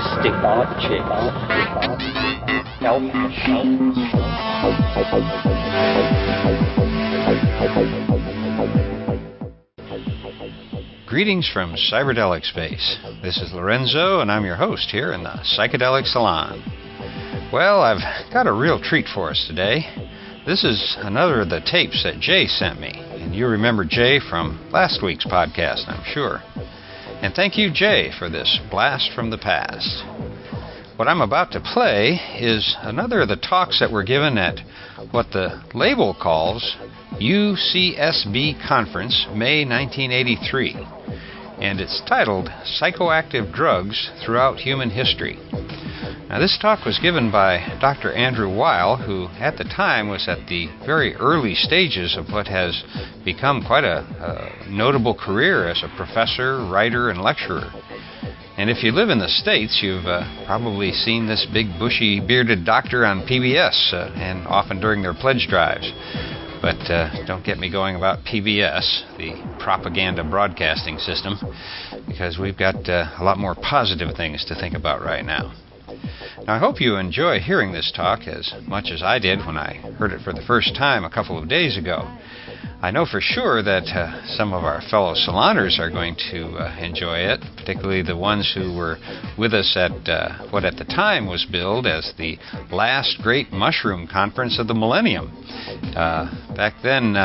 stick object, help machine. Greetings from Cyberdelic Space. This is Lorenzo, and I'm your host here in the Psychedelic Salon. Well, I've got a real treat for us today. This is another of the tapes that Jay sent me, and you remember Jay from last week's podcast, I'm sure. And thank you, Jay, for this blast from the past. What I'm about to play is another of the talks that were given at what the label calls UCSB Conference, May 1983. And it's titled Psychoactive Drugs Throughout Human History. Now, this talk was given by Dr. Andrew Weil, who at the time was at the very early stages of what has become quite a notable career as a professor, writer, and lecturer. And if you live in the States, you've probably seen this big, bushy, bearded doctor on PBS, and often during their pledge drives. But don't get me going about PBS, the propaganda broadcasting system, because we've got a lot more positive things to think about right now. Now, I hope you enjoy hearing this talk as much as I did when I heard it for the first time a couple of days ago. I know for sure that some of our fellow saloners are going to enjoy it, particularly the ones who were with us at what at the time was billed as the last great mushroom conference of the millennium. Back then,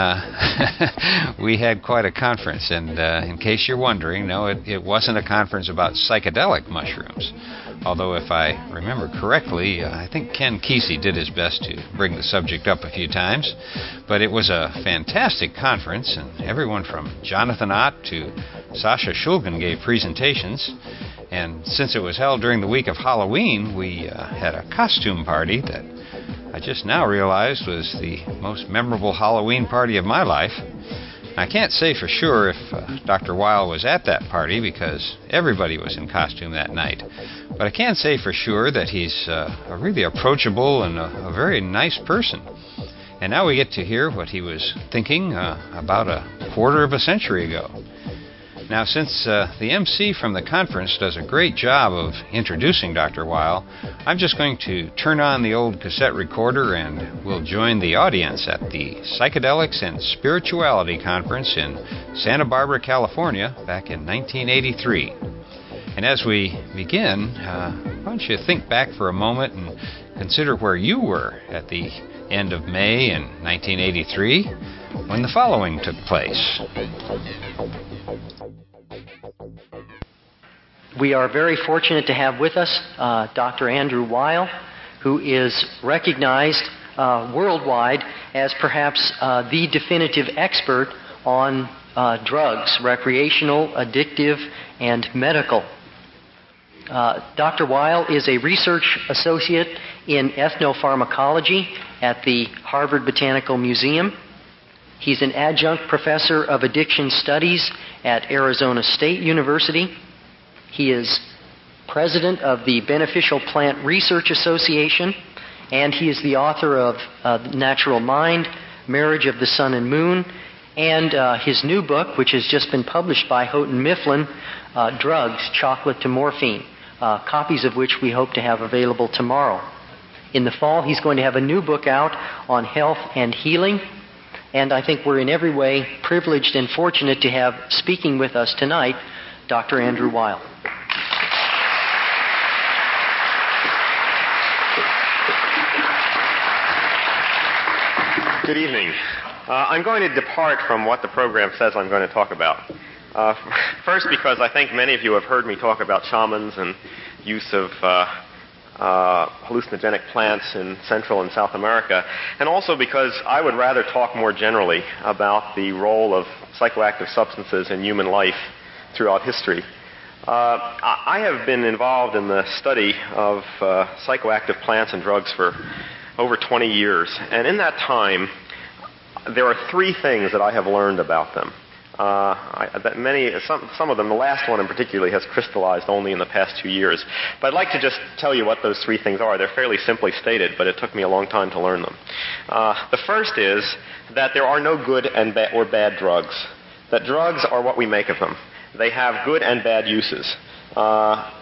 we had quite a conference, and in case you're wondering, no, it wasn't a conference about psychedelic mushrooms. Although, if I remember correctly, I think Ken Kesey did his best to bring the subject up a few times. But it was a fantastic conference, and everyone from Jonathan Ott to Sasha Shulgin gave presentations. And since it was held during the week of Halloween, we had a costume party that I just now realized was the most memorable Halloween party of my life. I can't say for sure if Dr. Weil was at that party because everybody was in costume that night. But I can say for sure that he's a really approachable and a very nice person. And now we get to hear what he was thinking about a quarter of a century ago. Now, since the MC from the conference does a great job of introducing Dr. Weil, I'm just going to turn on the old cassette recorder and we'll join the audience at the Psychedelics and Spirituality Conference in Santa Barbara, California, back in 1983. And as we begin, why don't you think back for a moment and consider where you were at the end of May in 1983 when the following took place. We are very fortunate to have with us Dr. Andrew Weil, who is recognized worldwide as perhaps the definitive expert on drugs, recreational, addictive, and medical. Dr. Weil is a research associate in ethnopharmacology at the Harvard Botanical Museum. He's an adjunct professor of addiction studies at Arizona State University. He is president of the Beneficial Plant Research Association, and he is the author of Natural Mind, Marriage of the Sun and Moon, and his new book, which has just been published by Houghton Mifflin, Drugs, Chocolate to Morphine, copies of which we hope to have available tomorrow. In the fall, he's going to have a new book out on health and healing, and I think we're in every way privileged and fortunate to have speaking with us tonight Dr. Andrew Weil. Good evening. I'm going to depart from what the program says I'm going to talk about. First, because I think many of you have heard me talk about shamans and use of hallucinogenic plants in Central and South America, and also because I would rather talk more generally about the role of psychoactive substances in human life throughout history. I have been involved in the study of psychoactive plants and drugs for over 20 years, and in that time, there are three things that I have learned about them. Some of them, the last one in particular, has crystallized only in the past 2 years. But I'd like to just tell you what those three things are. They're fairly simply stated, but it took me a long time to learn them. The first is that there are no good and or bad drugs. That drugs are what we make of them. They have good and bad uses.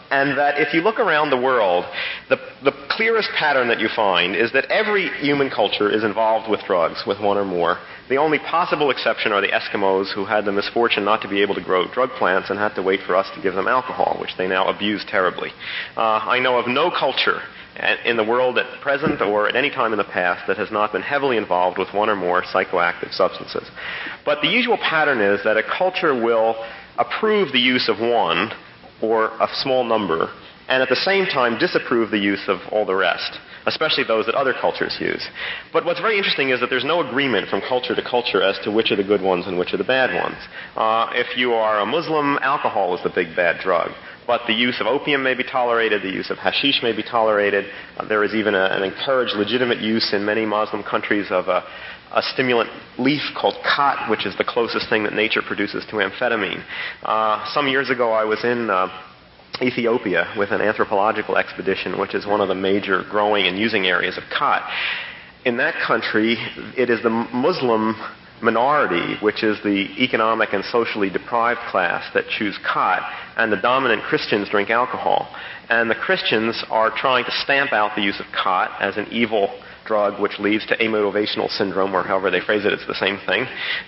And that if you look around the world, the clearest pattern that you find is that every human culture is involved with drugs, with one or more. The only possible exception are the Eskimos, who had the misfortune not to be able to grow drug plants and had to wait for us to give them alcohol, which they now abuse terribly. I know of no culture in the world at present or at any time in the past that has not been heavily involved with one or more psychoactive substances. But the usual pattern is that a culture will approve the use of one or a small number, and at the same time disapprove the use of all the rest, especially those that other cultures use. But what's very interesting is that there's no agreement from culture to culture as to which are the good ones and which are the bad ones. If you are a Muslim, alcohol is the big bad drug. But the use of opium may be tolerated, the use of hashish may be tolerated. There is even an encouraged legitimate use in many Muslim countries of a stimulant leaf called khat, which is the closest thing that nature produces to amphetamine. Some years ago I was in Ethiopia with an anthropological expedition, which is one of the major growing and using areas of khat. In that country, it is the Muslim minority, which is the economic and socially deprived class, that choose khat, and the dominant Christians drink alcohol. And the Christians are trying to stamp out the use of khat as an evil drug which leads to amotivational syndrome, or however they phrase it, it's the same thing.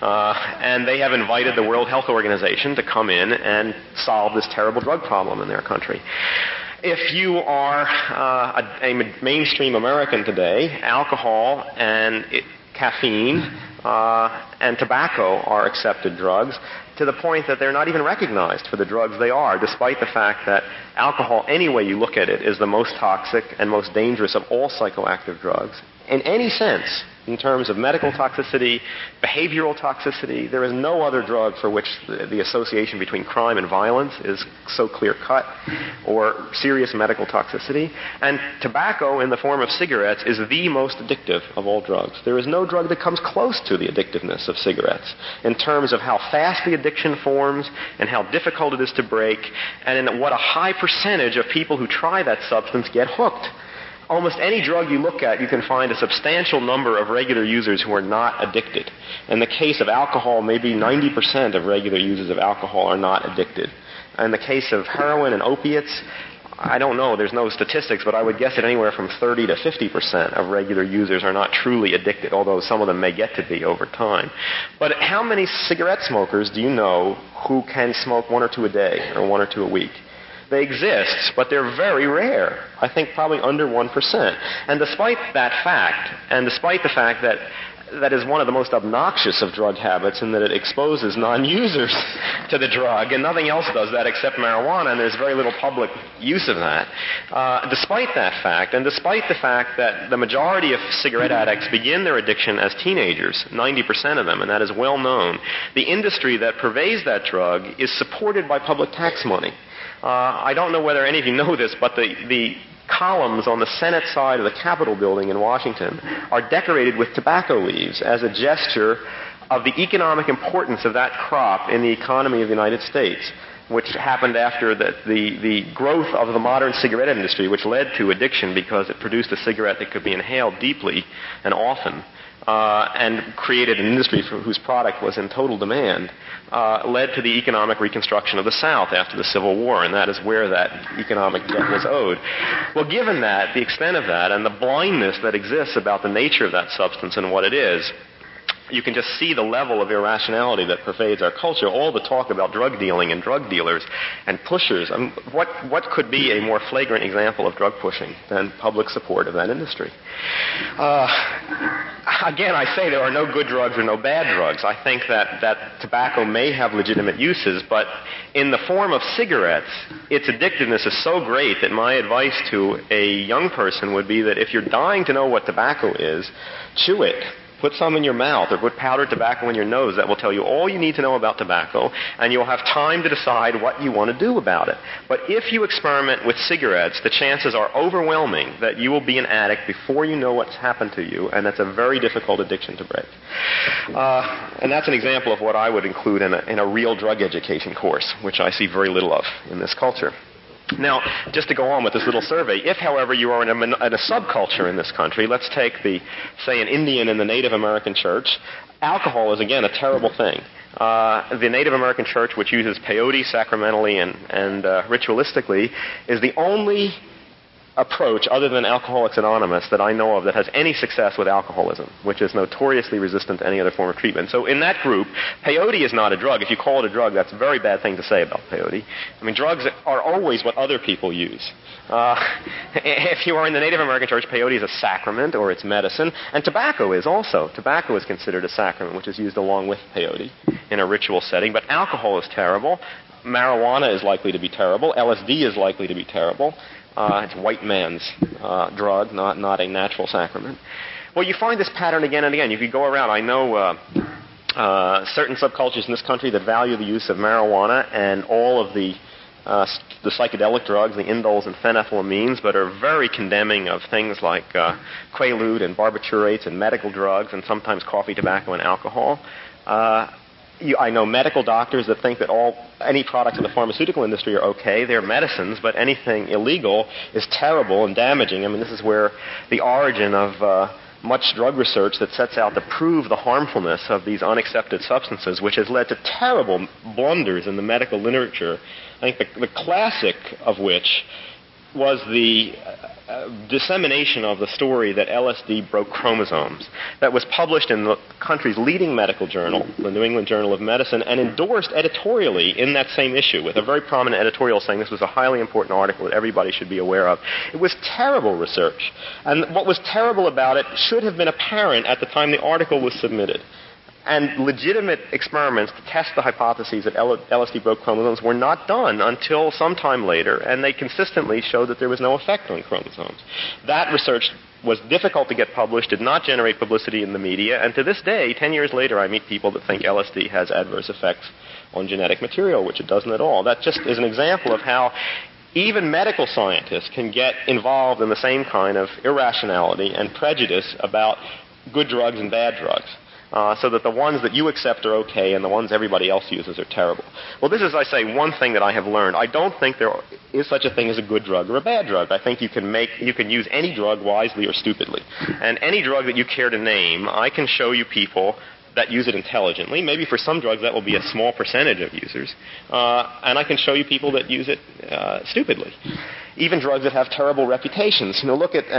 And they have invited the World Health Organization to come in and solve this terrible drug problem in their country. If you are a mainstream American today, alcohol and caffeine and tobacco are accepted drugs, to the point that they're not even recognized for the drugs they are, despite the fact that alcohol, any way you look at it, is the most toxic and most dangerous of all psychoactive drugs. In any sense, in terms of medical toxicity, behavioral toxicity, there is no other drug for which the association between crime and violence is so clear-cut, or serious medical toxicity. And tobacco, in the form of cigarettes, is the most addictive of all drugs. There is no drug that comes close to the addictiveness of cigarettes in terms of how fast the addiction forms and how difficult it is to break, and in what a high percentage of people who try that substance get hooked. Almost any drug you look at, you can find a substantial number of regular users who are not addicted. In the case of alcohol, maybe 90% of regular users of alcohol are not addicted. In the case of heroin and opiates, I don't know, there's no statistics, but I would guess that anywhere from 30 to 50% of regular users are not truly addicted, although some of them may get to be over time. But how many cigarette smokers do you know who can smoke one or two a day or one or two a week? They exist, but they're very rare. I think probably under 1%. And despite that fact, and despite the fact that that is one of the most obnoxious of drug habits in that it exposes non-users to the drug, and nothing else does that except marijuana, and there's very little public use of that. Despite that fact, and despite the fact that the majority of cigarette addicts begin their addiction as teenagers, 90% of them, and that is well known, the industry that purveys that drug is supported by public tax money. I don't know whether any of you know this, but the columns on the Senate side of the Capitol building in Washington are decorated with tobacco leaves as a gesture of the economic importance of that crop in the economy of the United States, which happened after the growth of the modern cigarette industry, which led to addiction because it produced a cigarette that could be inhaled deeply and often, and created an industry whose product was in total demand, led to the economic reconstruction of the South after the Civil War, and that is where that economic debt was owed. Well, given that, the extent of that, and the blindness that exists about the nature of that substance and what it is, you can just see the level of irrationality that pervades our culture. All the talk about drug dealing and drug dealers and pushers. What could be a more flagrant example of drug pushing than public support of that industry? Again, I say there are no good drugs or no bad drugs. I think that tobacco may have legitimate uses, but in the form of cigarettes, its addictiveness is so great that my advice to a young person would be that if you're dying to know what tobacco is, chew it. Put some in your mouth or put powdered tobacco in your nose. That will tell you all you need to know about tobacco, and you'll have time to decide what you want to do about it. But if you experiment with cigarettes, the chances are overwhelming that you will be an addict before you know what's happened to you, and that's a very difficult addiction to break. And that's an example of what I would include in a real drug education course, which I see very little of in this culture. Now, just to go on with this little survey, if, however, you are in a subculture in this country, let's take say, an Indian in the Native American church, alcohol is, again, a terrible thing. The Native American Church, which uses peyote sacramentally and ritualistically, is the only approach other than Alcoholics Anonymous that I know of that has any success with alcoholism, which is notoriously resistant to any other form of treatment. So in that group, peyote is not a drug. If you call it a drug, that's a very bad thing to say about peyote. I mean, drugs are always what other people use. If you are in the Native American Church, peyote is a sacrament or it's medicine, and tobacco is also. Tobacco is considered a sacrament, which is used along with peyote in a ritual setting, but alcohol is terrible. Marijuana is likely to be terrible. LSD is likely to be terrible. It's white man's drug, not a natural sacrament. Well, you find this pattern again and again. You could go around. I know certain subcultures in this country that value the use of marijuana and all of the psychedelic drugs, the indoles and phenethylamines, but are very condemning of things like Quaalude and barbiturates and medical drugs and sometimes coffee, tobacco, and alcohol. I know medical doctors that think that any products in the pharmaceutical industry are okay. They're medicines, but anything illegal is terrible and damaging. I mean, this is where the origin of much drug research that sets out to prove the harmfulness of these unaccepted substances, which has led to terrible blunders in the medical literature. I think the classic of which was the dissemination of the story that LSD broke chromosomes. That was published in the country's leading medical journal, the New England Journal of Medicine, and endorsed editorially in that same issue with a very prominent editorial saying this was a highly important article that everybody should be aware of. It was terrible research. And what was terrible about it should have been apparent at the time the article was submitted. And legitimate experiments to test the hypotheses that LSD broke chromosomes were not done until some time later, and they consistently showed that there was no effect on chromosomes. That research was difficult to get published, did not generate publicity in the media, and to this day, 10 years later, I meet people that think LSD has adverse effects on genetic material, which it doesn't at all. That just is an example of how even medical scientists can get involved in the same kind of irrationality and prejudice about good drugs and bad drugs. So that the ones that you accept are okay and the ones everybody else uses are terrible. Well, this is, I say, one thing that I have learned. I don't think there is such a thing as a good drug or a bad drug. I think you can use any drug wisely or stupidly. And any drug that you care to name, I can show you people that use it intelligently. Maybe for some drugs that will be a small percentage of users. And I can show you people that use it stupidly. Even drugs that have terrible reputations. Look at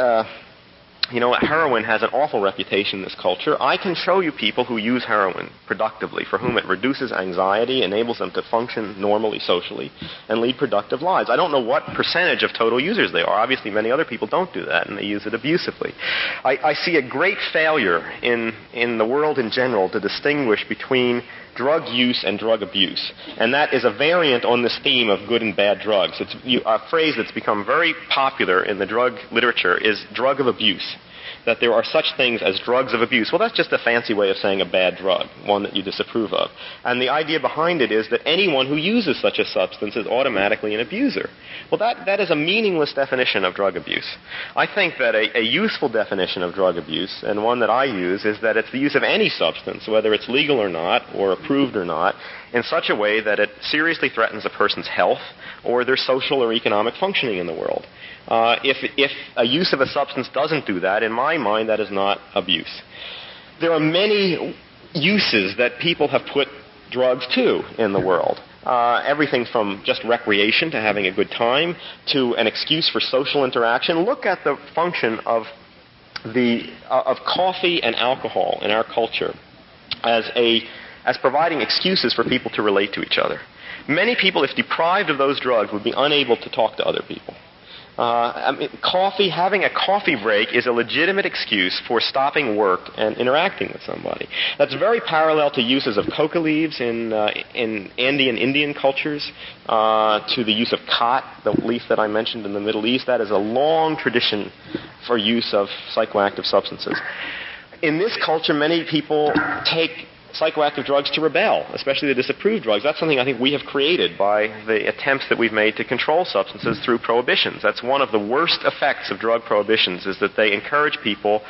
heroin has an awful reputation in this culture. I can show you people who use heroin productively, for whom it reduces anxiety, enables them to function normally socially, and lead productive lives. I don't know what percentage of total users they are. Obviously, many other people don't do that, and they use it abusively. I see a great failure in the world in general to distinguish between drug use and drug abuse. And that is a variant on this theme of good and bad drugs. It's a phrase that's become very popular in the drug literature is drug of abuse. That there are such things as drugs of abuse. Well, that's just a fancy way of saying a bad drug, one that you disapprove of. And the idea behind it is that anyone who uses such a substance is automatically an abuser. Well, that is a meaningless definition of drug abuse. I think that a useful definition of drug abuse, and one that I use, is that it's the use of any substance, whether it's legal or not, or approved or not, in such a way that it seriously threatens a person's health or their social or economic functioning in the world. If a use of a substance doesn't do that, in my mind, that is not abuse. There are many uses that people have put drugs to in the world. Everything from just recreation to having a good time to an excuse for social interaction. Look at the function of coffee and alcohol in our culture as providing excuses for people to relate to each other. Many people, if deprived of those drugs, would be unable to talk to other people. Having a coffee break is a legitimate excuse for stopping work and interacting with somebody. That's very parallel to uses of coca leaves in Indian cultures, to the use of khat, the leaf that I mentioned in the Middle East. That is a long tradition for use of psychoactive substances. In this culture, many people take psychoactive drugs to rebel, especially the disapproved drugs. That's something I think we have created by the attempts that we've made to control substances through prohibitions. That's one of the worst effects of drug prohibitions, is that they encourage people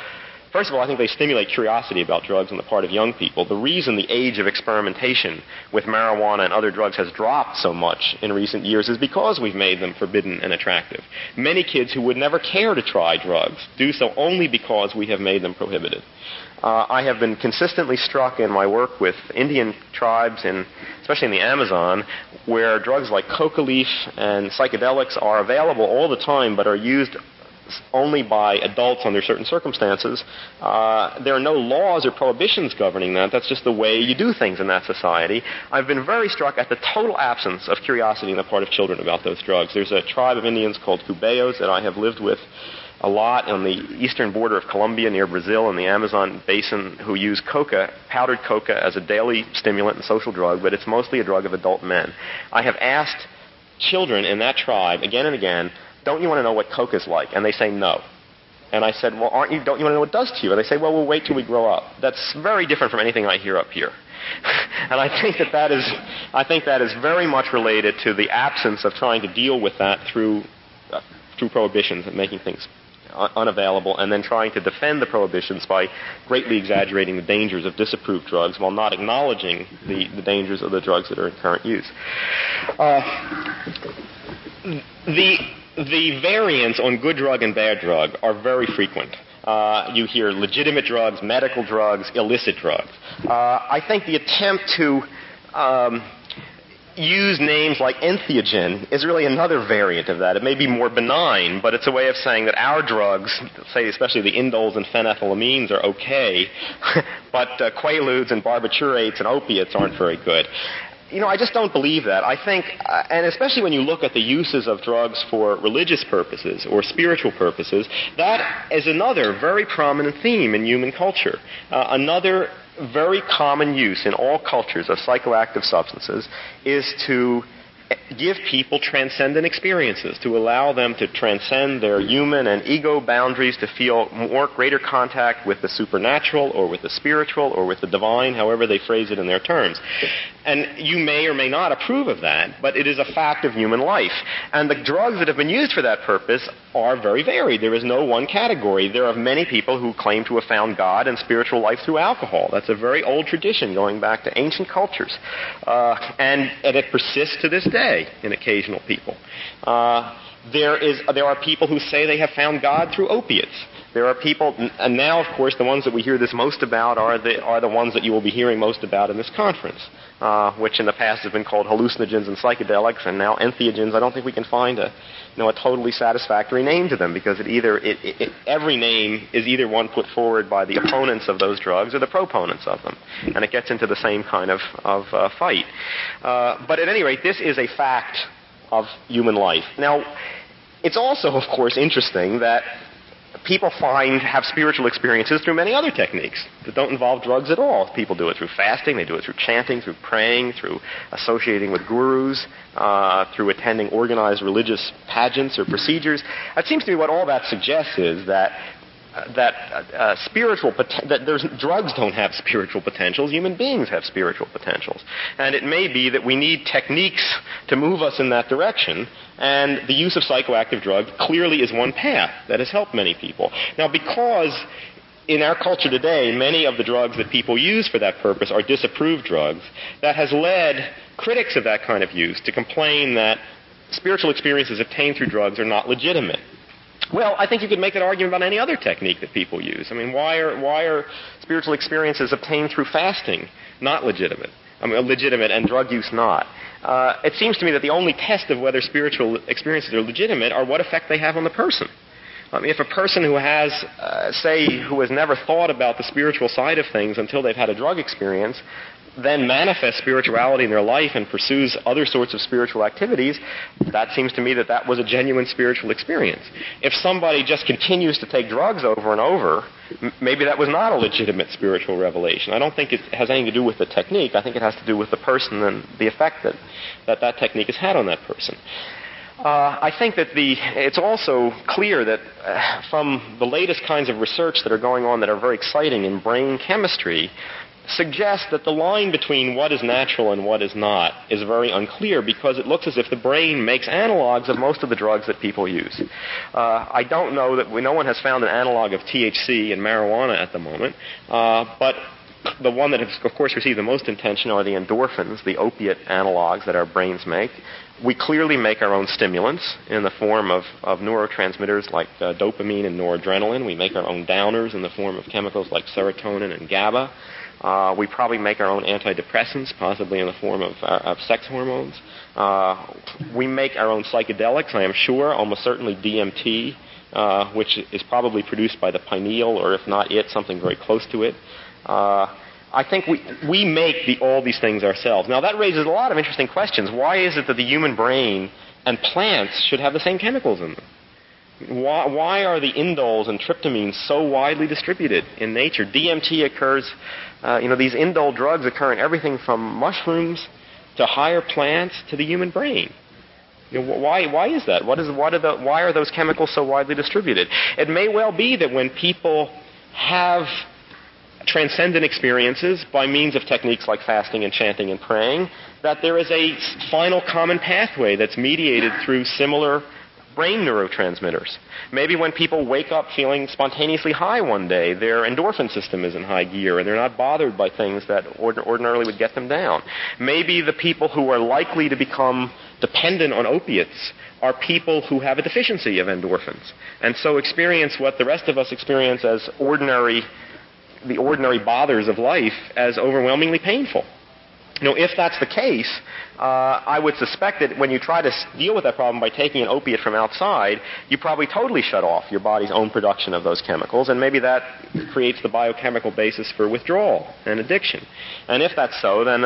First of all, I think they stimulate curiosity about drugs on the part of young people. The reason the age of experimentation with marijuana and other drugs has dropped so much in recent years is because we've made them forbidden and attractive. Many kids who would never care to try drugs do so only because we have made them prohibited. I have been consistently struck in my work with Indian tribes, especially in the Amazon, where drugs like coca leaf and psychedelics are available all the time but are used only by adults under certain circumstances. There are no laws or prohibitions governing that. That's just the way you do things in that society. I've been very struck at the total absence of curiosity on the part of children about those drugs. There's a tribe of Indians called Cubayos that I have lived with a lot on the eastern border of Colombia near Brazil in the Amazon basin who use coca, powdered coca, as a daily stimulant and social drug, but it's mostly a drug of adult men. I have asked children in that tribe again and again, don't you want to know what coke is like? And they say no. And I said, well, don't you want to know what it does to you? And they say, well, we'll wait till we grow up. That's very different from anything I hear up here. And I think that is very much related to the absence of trying to deal with that through prohibitions and making things unavailable, and then trying to defend the prohibitions by greatly exaggerating the dangers of disapproved drugs while not acknowledging the dangers of the drugs that are in current use. The variants on good drug and bad drug are very frequent. You hear legitimate drugs, medical drugs, illicit drugs. I think the attempt to use names like entheogen is really another variant of that. It may be more benign, but it's a way of saying that our drugs, say especially the indoles and phenethylamines, are okay, but quaaludes and barbiturates and opiates aren't very good. I just don't believe that. I think, and especially when you look at the uses of drugs for religious purposes or spiritual purposes, that is another very prominent theme in human culture. Another very common use in all cultures of psychoactive substances is to give people transcendent experiences, to allow them to transcend their human and ego boundaries, to feel greater contact with the supernatural or with the spiritual or with the divine, however they phrase it in their terms. And you may or may not approve of that, but it is a fact of human life. And the drugs that have been used for that purpose are very varied. There is no one category. There are many people who claim to have found God and spiritual life through alcohol. That's a very old tradition going back to ancient cultures. And it persists to this day in occasional people. There are people who say they have found God through opiates. There are people, and now, of course, the ones that we hear this most about are the ones that you will be hearing most about in this conference, which in the past have been called hallucinogens and psychedelics, and now entheogens. I don't think we can find a totally satisfactory name to them, because every name is either one put forward by the opponents of those drugs or the proponents of them, and it gets into the same kind of fight. But at any rate, this is a fact of human life. Now, it's also, of course, interesting that people have spiritual experiences through many other techniques that don't involve drugs at all. People do it through fasting, they do it through chanting, through praying, through associating with gurus, through attending organized religious pageants or procedures. It seems to me what all that suggests is that drugs don't have spiritual potentials. Human beings have spiritual potentials. And it may be that we need techniques to move us in that direction, and the use of psychoactive drugs clearly is one path that has helped many people. Now, because in our culture today, many of the drugs that people use for that purpose are disapproved drugs, that has led critics of that kind of use to complain that spiritual experiences obtained through drugs are not legitimate. Well, I think you could make that argument about any other technique that people use. I mean, why are spiritual experiences obtained through fasting not legitimate? Legitimate and drug use not. It seems to me that the only test of whether spiritual experiences are legitimate are what effect they have on the person. I mean, if a person who has, who has never thought about the spiritual side of things until they've had a drug experience, then manifests spirituality in their life and pursues other sorts of spiritual activities, that seems to me that was a genuine spiritual experience. If somebody just continues to take drugs over and over, maybe that was not a legitimate spiritual revelation. I don't think it has anything to do with the technique. I think it has to do with the person and the effect that technique has had on that person. I think that it's also clear that from the latest kinds of research that are going on that are very exciting in brain chemistry, suggests that the line between what is natural and what is not is very unclear, because it looks as if the brain makes analogs of most of the drugs that people use. I don't know that no one has found an analog of THC in marijuana at the moment, but the one that has, of course, received the most attention are the endorphins, the opiate analogs that our brains make. We clearly make our own stimulants in the form of neurotransmitters like dopamine and noradrenaline. We make our own downers in the form of chemicals like serotonin and GABA. We probably make our own antidepressants, possibly in the form of sex hormones. We make our own psychedelics, I am sure, almost certainly DMT, which is probably produced by the pineal, or if not it, something very close to it. I think we make all these things ourselves. Now, that raises a lot of interesting questions. Why is it that the human brain and plants should have the same chemicals in them? Why are the indoles and tryptamines so widely distributed in nature? DMT occurs, these indole drugs occur in everything from mushrooms to higher plants to the human brain. Why is that? Why are those chemicals so widely distributed? It may well be that when people have transcendent experiences by means of techniques like fasting and chanting and praying, that there is a final common pathway that's mediated through similar brain neurotransmitters. Maybe when people wake up feeling spontaneously high one day, their endorphin system is in high gear and they're not bothered by things that ordinarily would get them down. Maybe the people who are likely to become dependent on opiates are people who have a deficiency of endorphins, and so experience what the rest of us experience as the ordinary bothers of life as overwhelmingly painful. If that's the case, I would suspect that when you try to deal with that problem by taking an opiate from outside, you probably totally shut off your body's own production of those chemicals, and maybe that creates the biochemical basis for withdrawal and addiction. And if that's so, then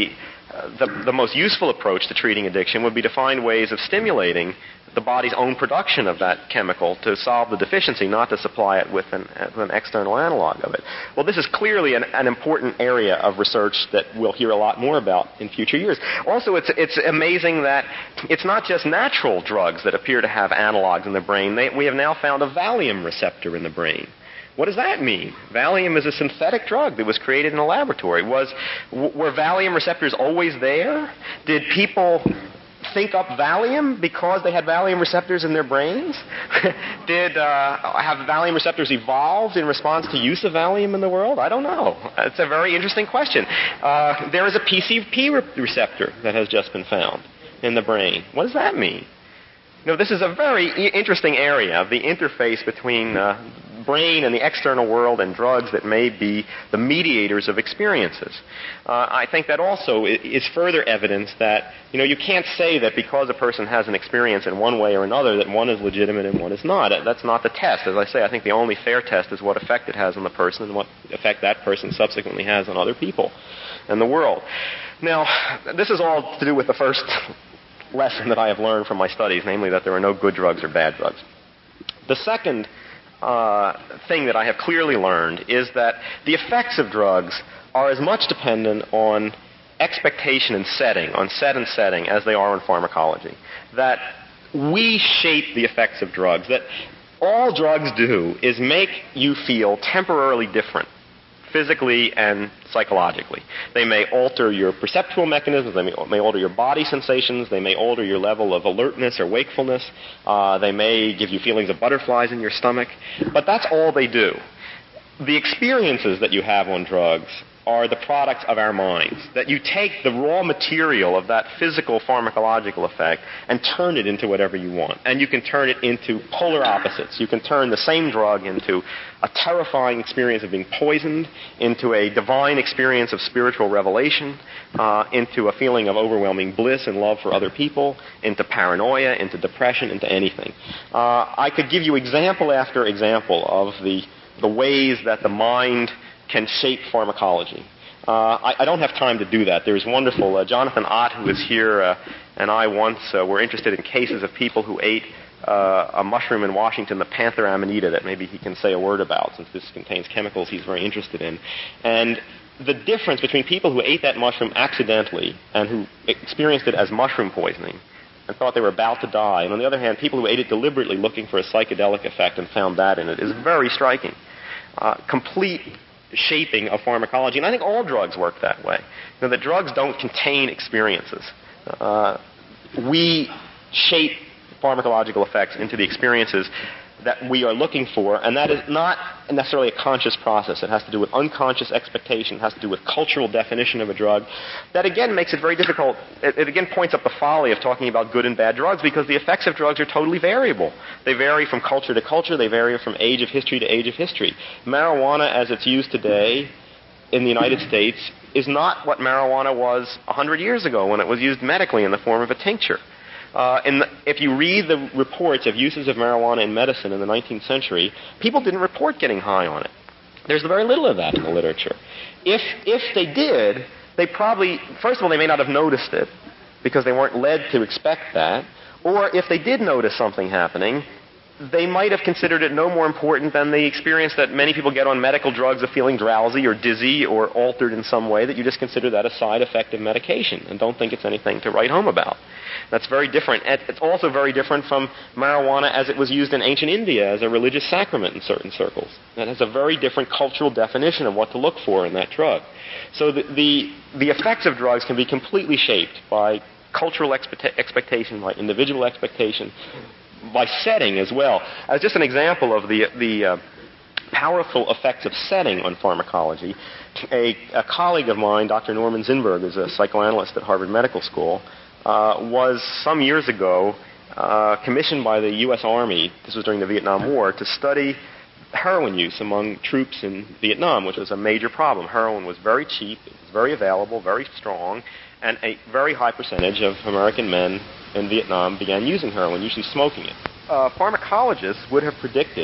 the most useful approach to treating addiction would be to find ways of stimulating the body's own production of that chemical to solve the deficiency, not to supply it with an external analog of it. Well, this is clearly an important area of research that we'll hear a lot more about in future years. Also, it's amazing that it's not just natural drugs that appear to have analogs in the brain. We have now found a Valium receptor in the brain. What does that mean? Valium is a synthetic drug that was created in a laboratory. Were Valium receptors always there? Did people think up Valium because they had Valium receptors in their brains? Have Valium receptors evolved in response to use of Valium in the world? I don't know. It's a very interesting question. There is a PCP receptor that has just been found in the brain. What does that mean? This is a very interesting area of the interface between brain and the external world and drugs that may be the mediators of experiences. I think that also is further evidence that, you can't say that because a person has an experience in one way or another that one is legitimate and one is not. That's not the test. As I say, I think the only fair test is what effect it has on the person and what effect that person subsequently has on other people and the world. Now, this is all to do with the first lesson that I have learned from my studies, namely that there are no good drugs or bad drugs. The second thing that I have clearly learned is that the effects of drugs are as much dependent on expectation and setting, on set and setting, as they are on pharmacology. That we shape the effects of drugs, that all drugs do is make you feel temporarily different, physically and psychologically. They may alter your perceptual mechanisms, they may alter your body sensations, they may alter your level of alertness or wakefulness, they may give you feelings of butterflies in your stomach, but that's all they do. The experiences that you have on drugs are the products of our minds, that you take the raw material of that physical pharmacological effect and turn it into whatever you want. And you can turn it into polar opposites. You can turn the same drug into a terrifying experience of being poisoned, into a divine experience of spiritual revelation, into a feeling of overwhelming bliss and love for other people, into paranoia, into depression, into anything. I could give you example after example of the ways that the mind can shape pharmacology. I don't have time to do that. There's wonderful Jonathan Ott, who is here, and I once were interested in cases of people who ate a mushroom in Washington, the Panther amanita, that maybe he can say a word about, since this contains chemicals he's very interested in. And the difference between people who ate that mushroom accidentally and who experienced it as mushroom poisoning and thought they were about to die, and on the other hand, people who ate it deliberately looking for a psychedelic effect and found that in it, is very striking. Complete shaping of pharmacology, and I think all drugs work that way. That drugs don't contain experiences. We shape pharmacological effects into the experiences that we are looking for, and that is not necessarily a conscious process. It has to do with unconscious expectation. It has to do with cultural definition of a drug. That, again, makes it very difficult. It again points up the folly of talking about good and bad drugs, because the effects of drugs are totally variable. They vary from culture to culture. They vary from age of history to age of history. Marijuana, as it's used today in the United States, is not what marijuana was 100 years ago when it was used medically in the form of a tincture. If you read the reports of uses of marijuana in medicine in the 19th century, people didn't report getting high on it. There's very little of that in the literature. If they did, they probably, first of all, they may not have noticed it because they weren't led to expect that, or if they did notice something happening, they might have considered it no more important than the experience that many people get on medical drugs of feeling drowsy or dizzy or altered in some way, that you just consider that a side effect of medication and don't think it's anything to write home about. That's very different. It's also very different from marijuana as it was used in ancient India as a religious sacrament in certain circles. That has a very different cultural definition of what to look for in that drug. So the effects of drugs can be completely shaped by cultural expectation, by individual expectation, by setting as well. As just an example of the powerful effects of setting on pharmacology, a colleague of mine, Dr. Norman Zinberg, who's a psychoanalyst at Harvard Medical School, was some years ago commissioned by the U.S. Army, this was during the Vietnam War, to study heroin use among troops in Vietnam, which was a major problem. Heroin was very cheap, it was very available, very strong, and a very high percentage of American men in Vietnam began using heroin, usually smoking it. Pharmacologists would have predicted,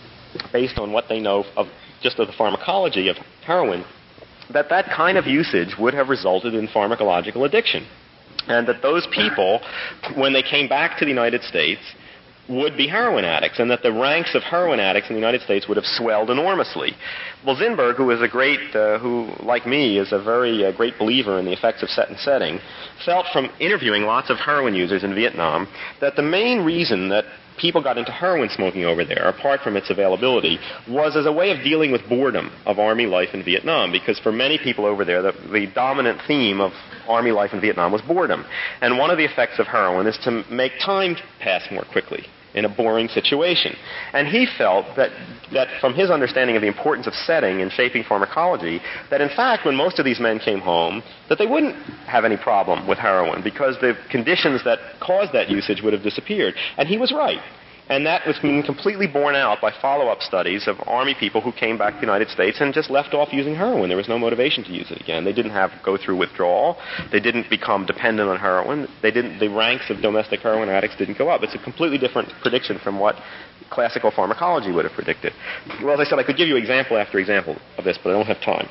based on what they know of just of the pharmacology of heroin, that that kind of usage would have resulted in pharmacological addiction, and that those people, when they came back to the United States, would be heroin addicts, and that the ranks of heroin addicts in the United States would have swelled enormously. Well, Zinberg, who is who, like me, is a very great believer in the effects of set and setting, felt from interviewing lots of heroin users in Vietnam that the main reason that people got into heroin smoking over there, apart from its availability, was as a way of dealing with boredom of Army life in Vietnam, because for many people over there, the dominant theme of Army life in Vietnam was boredom. And one of the effects of heroin is to make time pass more quickly in a boring situation. And he felt that from his understanding of the importance of setting and shaping pharmacology, that in fact, when most of these men came home, that they wouldn't have any problem with heroin because the conditions that caused that usage would have disappeared. And he was right. And that was being completely borne out by follow-up studies of Army people who came back to the United States and just left off using heroin. There was no motivation to use it again. They didn't go through withdrawal. They didn't become dependent on heroin. The ranks of domestic heroin addicts didn't go up. It's a completely different prediction from what classical pharmacology would have predicted. Well, as I said, I could give you example after example of this, but I don't have time.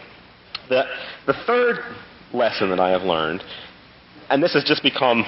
The third lesson that I have learned, and this has just become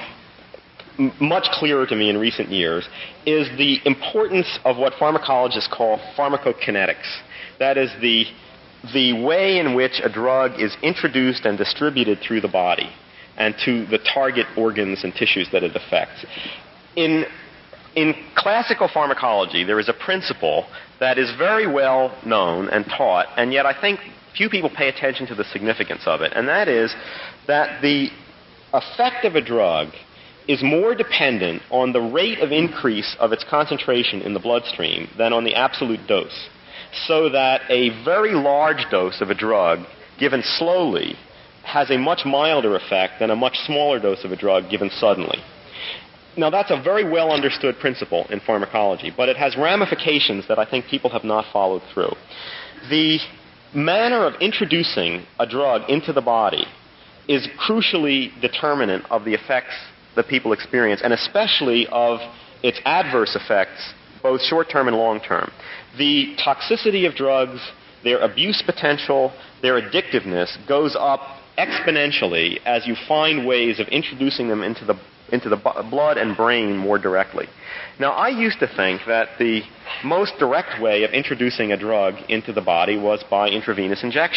much clearer to me in recent years, is the importance of what pharmacologists call pharmacokinetics. That is the way in which a drug is introduced and distributed through the body and to the target organs and tissues that it affects. In classical pharmacology, there is a principle that is very well known and taught, and yet I think few people pay attention to the significance of it, and that is that the effect of a drug is more dependent on the rate of increase of its concentration in the bloodstream than on the absolute dose. So that a very large dose of a drug given slowly has a much milder effect than a much smaller dose of a drug given suddenly. Now, that's a very well understood principle in pharmacology, but it has ramifications that I think people have not followed through. The manner of introducing a drug into the body is crucially determinant of the effects that people experience, and especially of its adverse effects, both short-term and long-term. The toxicity of drugs, their abuse potential, their addictiveness goes up exponentially as you find ways of introducing them into the blood and brain more directly. Now, I used to think that the most direct way of introducing a drug into the body was by intravenous injection.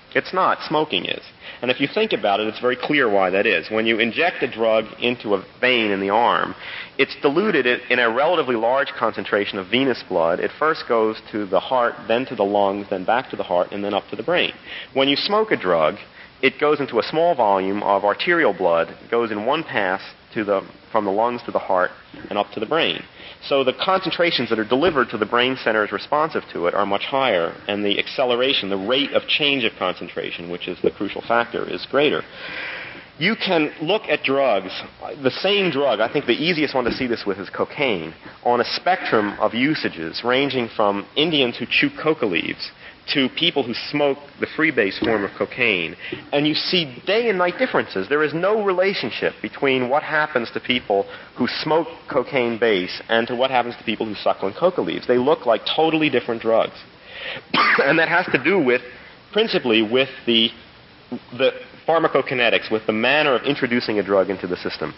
It's not. Smoking is. And if you think about it, it's very clear why that is. When you inject a drug into a vein in the arm, it's diluted in a relatively large concentration of venous blood. It first goes to the heart, then to the lungs, then back to the heart, and then up to the brain. When you smoke a drug, it goes into a small volume of arterial blood. It goes in one pass from the lungs to the heart and up to the brain. So the concentrations that are delivered to the brain centers responsive to it are much higher, and the acceleration, the rate of change of concentration, which is the crucial factor, is greater. You can look at drugs, the same drug, I think the easiest one to see this with is cocaine, on a spectrum of usages ranging from Indians who chew coca leaves to people who smoke the freebase form of cocaine, and you see day and night differences. There is no relationship between what happens to people who smoke cocaine base and to what happens to people who suck on coca leaves. They look like totally different drugs. And that has to do principally with the pharmacokinetics, with the manner of introducing a drug into the system.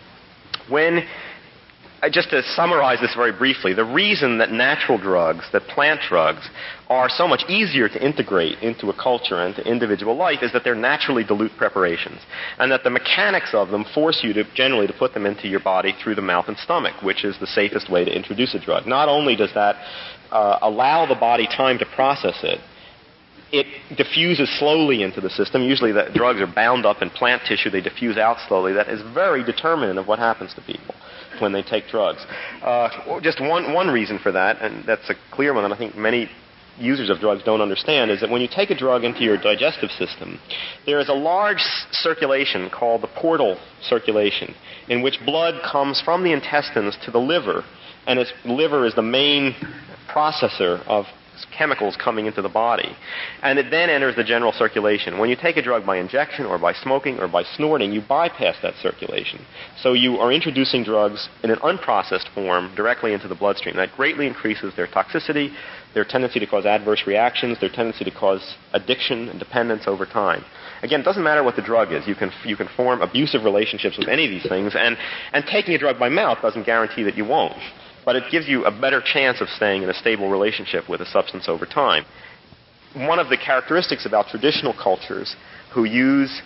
Just to summarize this very briefly, the reason that natural drugs, that plant drugs, are so much easier to integrate into a culture and to individual life is that they're naturally dilute preparations, and that the mechanics of them force you to generally to put them into your body through the mouth and stomach, which is the safest way to introduce a drug. Not only does that allow the body time to process it, it diffuses slowly into the system. Usually the drugs are bound up in plant tissue. They diffuse out slowly. That is very determinant of what happens to people when they take drugs. Just one reason for that, and that's a clear one, and I think many users of drugs don't understand, is that when you take a drug into your digestive system, there is a large circulation called the portal circulation, in which blood comes from the intestines to the liver, and the liver is the main processor of chemicals coming into the body, and it then enters the general circulation. When you take a drug by injection or by smoking or by snorting, you bypass that circulation. So you are introducing drugs in an unprocessed form directly into the bloodstream. That greatly increases their toxicity, their tendency to cause adverse reactions, their tendency to cause addiction and dependence over time. Again, it doesn't matter what the drug is. You can form abusive relationships with any of these things, and taking a drug by mouth doesn't guarantee that you won't. But it gives you a better chance of staying in a stable relationship with a substance over time. One of the characteristics about traditional cultures who use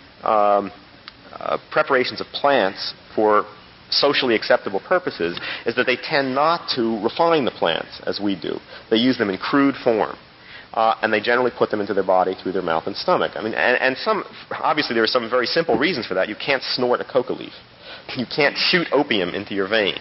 preparations of plants for socially acceptable purposes is that they tend not to refine the plants as we do. They use them in crude form. And they generally put them into their body through their mouth and stomach. I mean, obviously there are some very simple reasons for that. You can't snort a coca leaf. You can't shoot opium into your vein.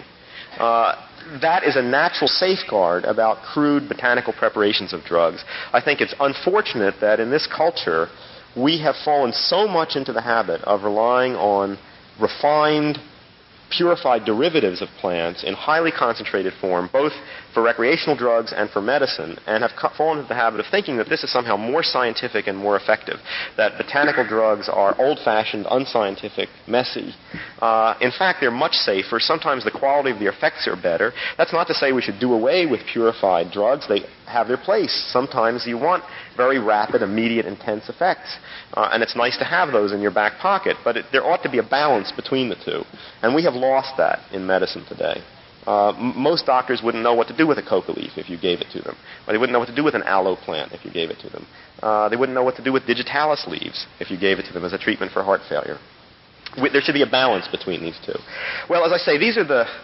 That is a natural safeguard about crude botanical preparations of drugs. I think it's unfortunate that in this culture we have fallen so much into the habit of relying on refined, purified derivatives of plants in highly concentrated form, both for recreational drugs and for medicine, and have fallen into the habit of thinking that this is somehow more scientific and more effective, that botanical drugs are old-fashioned, unscientific, messy. In fact, they're much safer. Sometimes the quality of the effects are better. That's not to say we should do away with purified drugs. They have their place. Sometimes you want very rapid, immediate, intense effects. And it's nice to have those in your back pocket, but there ought to be a balance between the two. And we have lost that in medicine today. Most doctors wouldn't know what to do with a coca leaf if you gave it to them. Or they wouldn't know what to do with an aloe plant if you gave it to them. They wouldn't know what to do with digitalis leaves if you gave it to them as a treatment for heart failure. There should be a balance between these two. Well, as I say, these are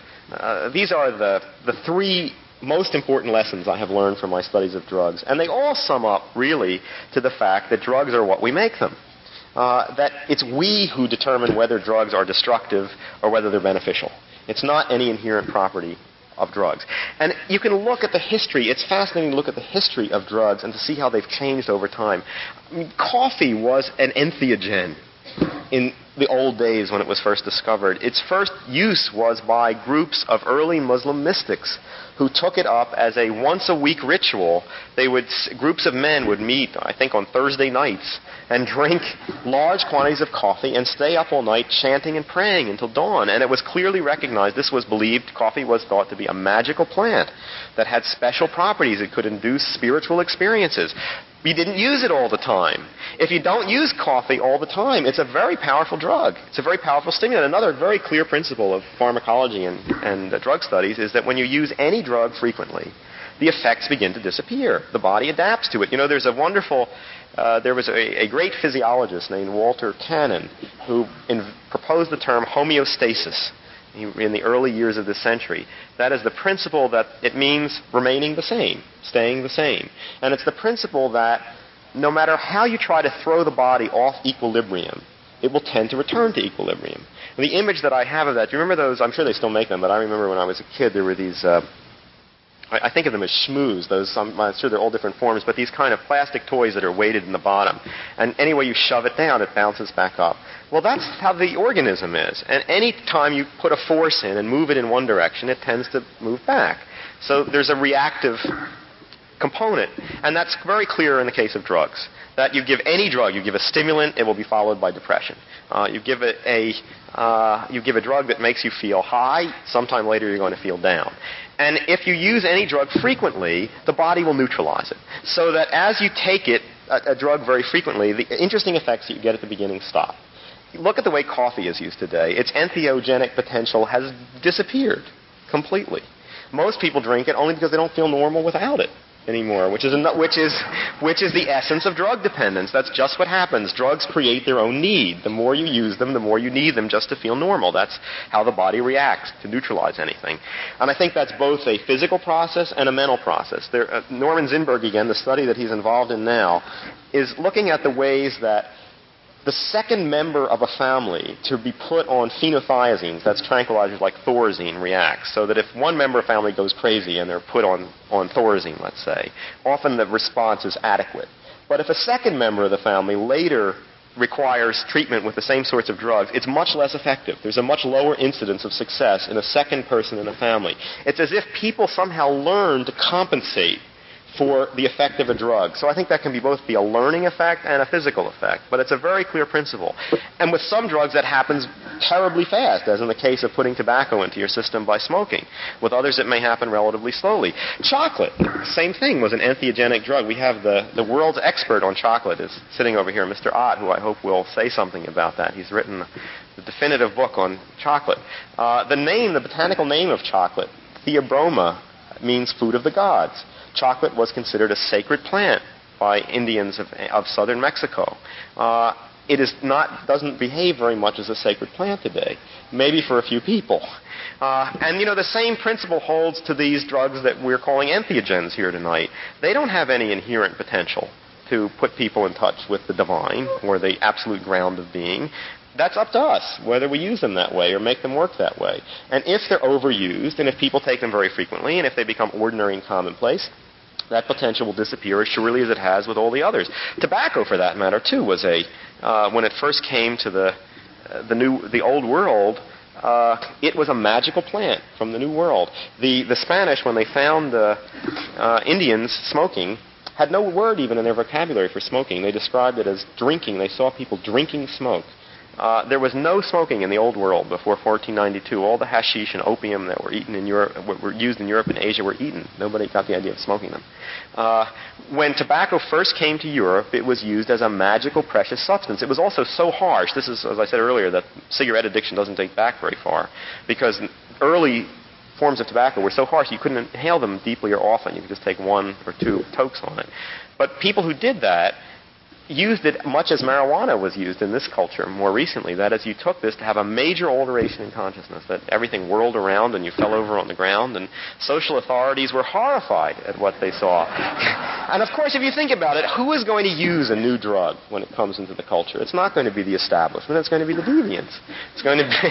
the three most important lessons I have learned from my studies of drugs. And they all sum up, really, to the fact that drugs are what we make them. That it's we who determine whether drugs are destructive or whether they're beneficial. It's not any inherent property of drugs. And you can look at the history. It's fascinating to look at the history of drugs and to see how they've changed over time. I mean, coffee was an entheogen in the old days when it was first discovered. Its first use was by groups of early Muslim mystics who took it up as a once-a-week ritual. Groups of men would meet, I think, on Thursday nights and drink large quantities of coffee and stay up all night chanting and praying until dawn. And it was clearly recognized, this was believed, coffee was thought to be a magical plant that had special properties. It could induce spiritual experiences. We didn't use it all the time. If you don't use coffee all the time, it's a very powerful drug. It's a very powerful stimulant. Another very clear principle of pharmacology and drug studies is that when you use any drug frequently, the effects begin to disappear. The body adapts to it. You know, there's a wonderful there was a great physiologist named Walter Cannon who proposed the term homeostasis in the early years of this century. That is the principle that it means remaining the same, staying the same. And it's the principle that no matter how you try to throw the body off equilibrium, it will tend to return to equilibrium. And the image that I have of that, do you remember those? I'm sure they still make them, but I remember when I was a kid there were these, I think of them as schmooze. I'm sure they're all different forms, but these kind of plastic toys that are weighted in the bottom. And any way you shove it down, it bounces back up. Well, that's how the organism is. And any time you put a force in and move it in one direction, it tends to move back. So there's a reactive component. And that's very clear in the case of drugs. That you give any drug, you give a stimulant, it will be followed by depression. You give a drug that makes you feel high, sometime later you're going to feel down. And if you use any drug frequently, the body will neutralize it. So that as you take a drug very frequently, the interesting effects that you get at the beginning stop. Look at the way coffee is used today. Its entheogenic potential has disappeared completely. Most people drink it only because they don't feel normal without it anymore, which is the essence of drug dependence. That's just what happens. Drugs create their own need. The more you use them, the more you need them just to feel normal. That's how the body reacts to neutralize anything. And I think that's both a physical process and a mental process. Norman Zinberg, again, the study that he's involved in now, is looking at the ways that the second member of a family to be put on phenothiazines, that's tranquilizers like Thorazine, reacts. So that if one member of a family goes crazy and they're put on Thorazine, let's say, often the response is adequate. But if a second member of the family later requires treatment with the same sorts of drugs, it's much less effective. There's a much lower incidence of success in a second person in a family. It's as if people somehow learn to compensate for the effect of a drug. So I think that can both be a learning effect and a physical effect. But it's a very clear principle. And with some drugs that happens terribly fast, as in the case of putting tobacco into your system by smoking. With others it may happen relatively slowly. Chocolate, same thing, was an entheogenic drug. We have the world's expert on chocolate is sitting over here, Mr. Ott, who I hope will say something about that. He's written the definitive book on chocolate. The botanical name of chocolate, Theobroma, means food of the gods. Chocolate was considered a sacred plant by Indians of southern Mexico. It doesn't behave very much as a sacred plant today, maybe for a few people. And the same principle holds to these drugs that we're calling entheogens here tonight. They don't have any inherent potential to put people in touch with the divine or the absolute ground of being. That's up to us, whether we use them that way or make them work that way. And if they're overused, and if people take them very frequently, and if they become ordinary and commonplace, that potential will disappear as surely as it has with all the others. Tobacco, for that matter, too, was when it first came to the Old World, it was a magical plant from the New World. The Spanish, when they found Indians smoking, had no word even in their vocabulary for smoking. They described it as drinking. They saw people drinking smoke. There was no smoking in the Old World before 1492. All the hashish and opium that were eaten in Europe, were used in Europe and Asia, were eaten. Nobody got the idea of smoking them. When tobacco first came to Europe, it was used as a magical, precious substance. It was also so harsh. This is, as I said earlier, that cigarette addiction doesn't date back very far, because early forms of tobacco were so harsh you couldn't inhale them deeply or often. You could just take one or two tokes on it. But people who did that used it much as marijuana was used in this culture more recently. That is, you took this to have a major alteration in consciousness, that everything whirled around and you fell over on the ground, and social authorities were horrified at what they saw. And of course, if you think about it, who is going to use a new drug when it comes into the culture? It's not going to be the establishment, it's going to be the deviants. It's going to be...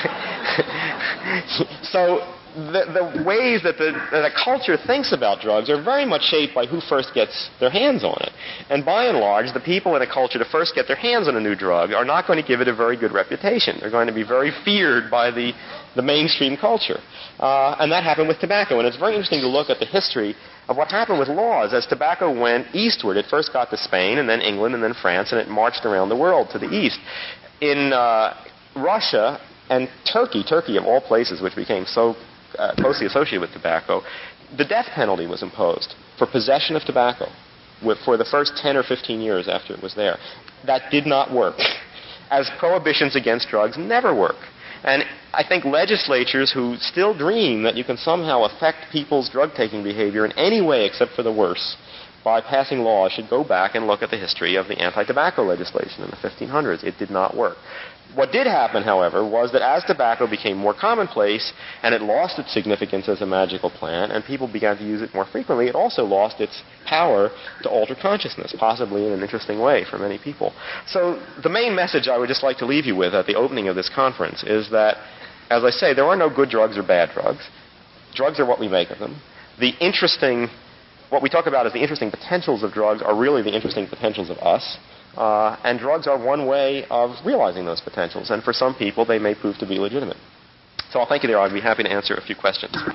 So the ways that a culture thinks about drugs are very much shaped by who first gets their hands on it. And by and large, the people in a culture to first get their hands on a new drug are not going to give it a very good reputation. They're going to be very feared by the mainstream culture. And that happened with tobacco. And it's very interesting to look at the history of what happened with laws. As tobacco went eastward, it first got to Spain, and then England, and then France, and it marched around the world to the east. In Russia and Turkey of all places, which became so closely associated with tobacco, the death penalty was imposed for possession of tobacco for the first 10 or 15 years after it was there. That did not work, as prohibitions against drugs never work. And I think legislatures who still dream that you can somehow affect people's drug-taking behavior in any way except for the worse by passing laws, should go back and look at the history of the anti-tobacco legislation in the 1500s. It did not work. What did happen, however, was that as tobacco became more commonplace and it lost its significance as a magical plant and people began to use it more frequently, it also lost its power to alter consciousness, possibly in an interesting way for many people. So the main message I would just like to leave you with at the opening of this conference is that, as I say, there are no good drugs or bad drugs. Drugs are what we make of them. What we talk about as the interesting potentials of drugs are really the interesting potentials of us. And drugs are one way of realizing those potentials. And for some people, they may prove to be legitimate. So I'll thank you there. I'd be happy to answer a few questions. Well,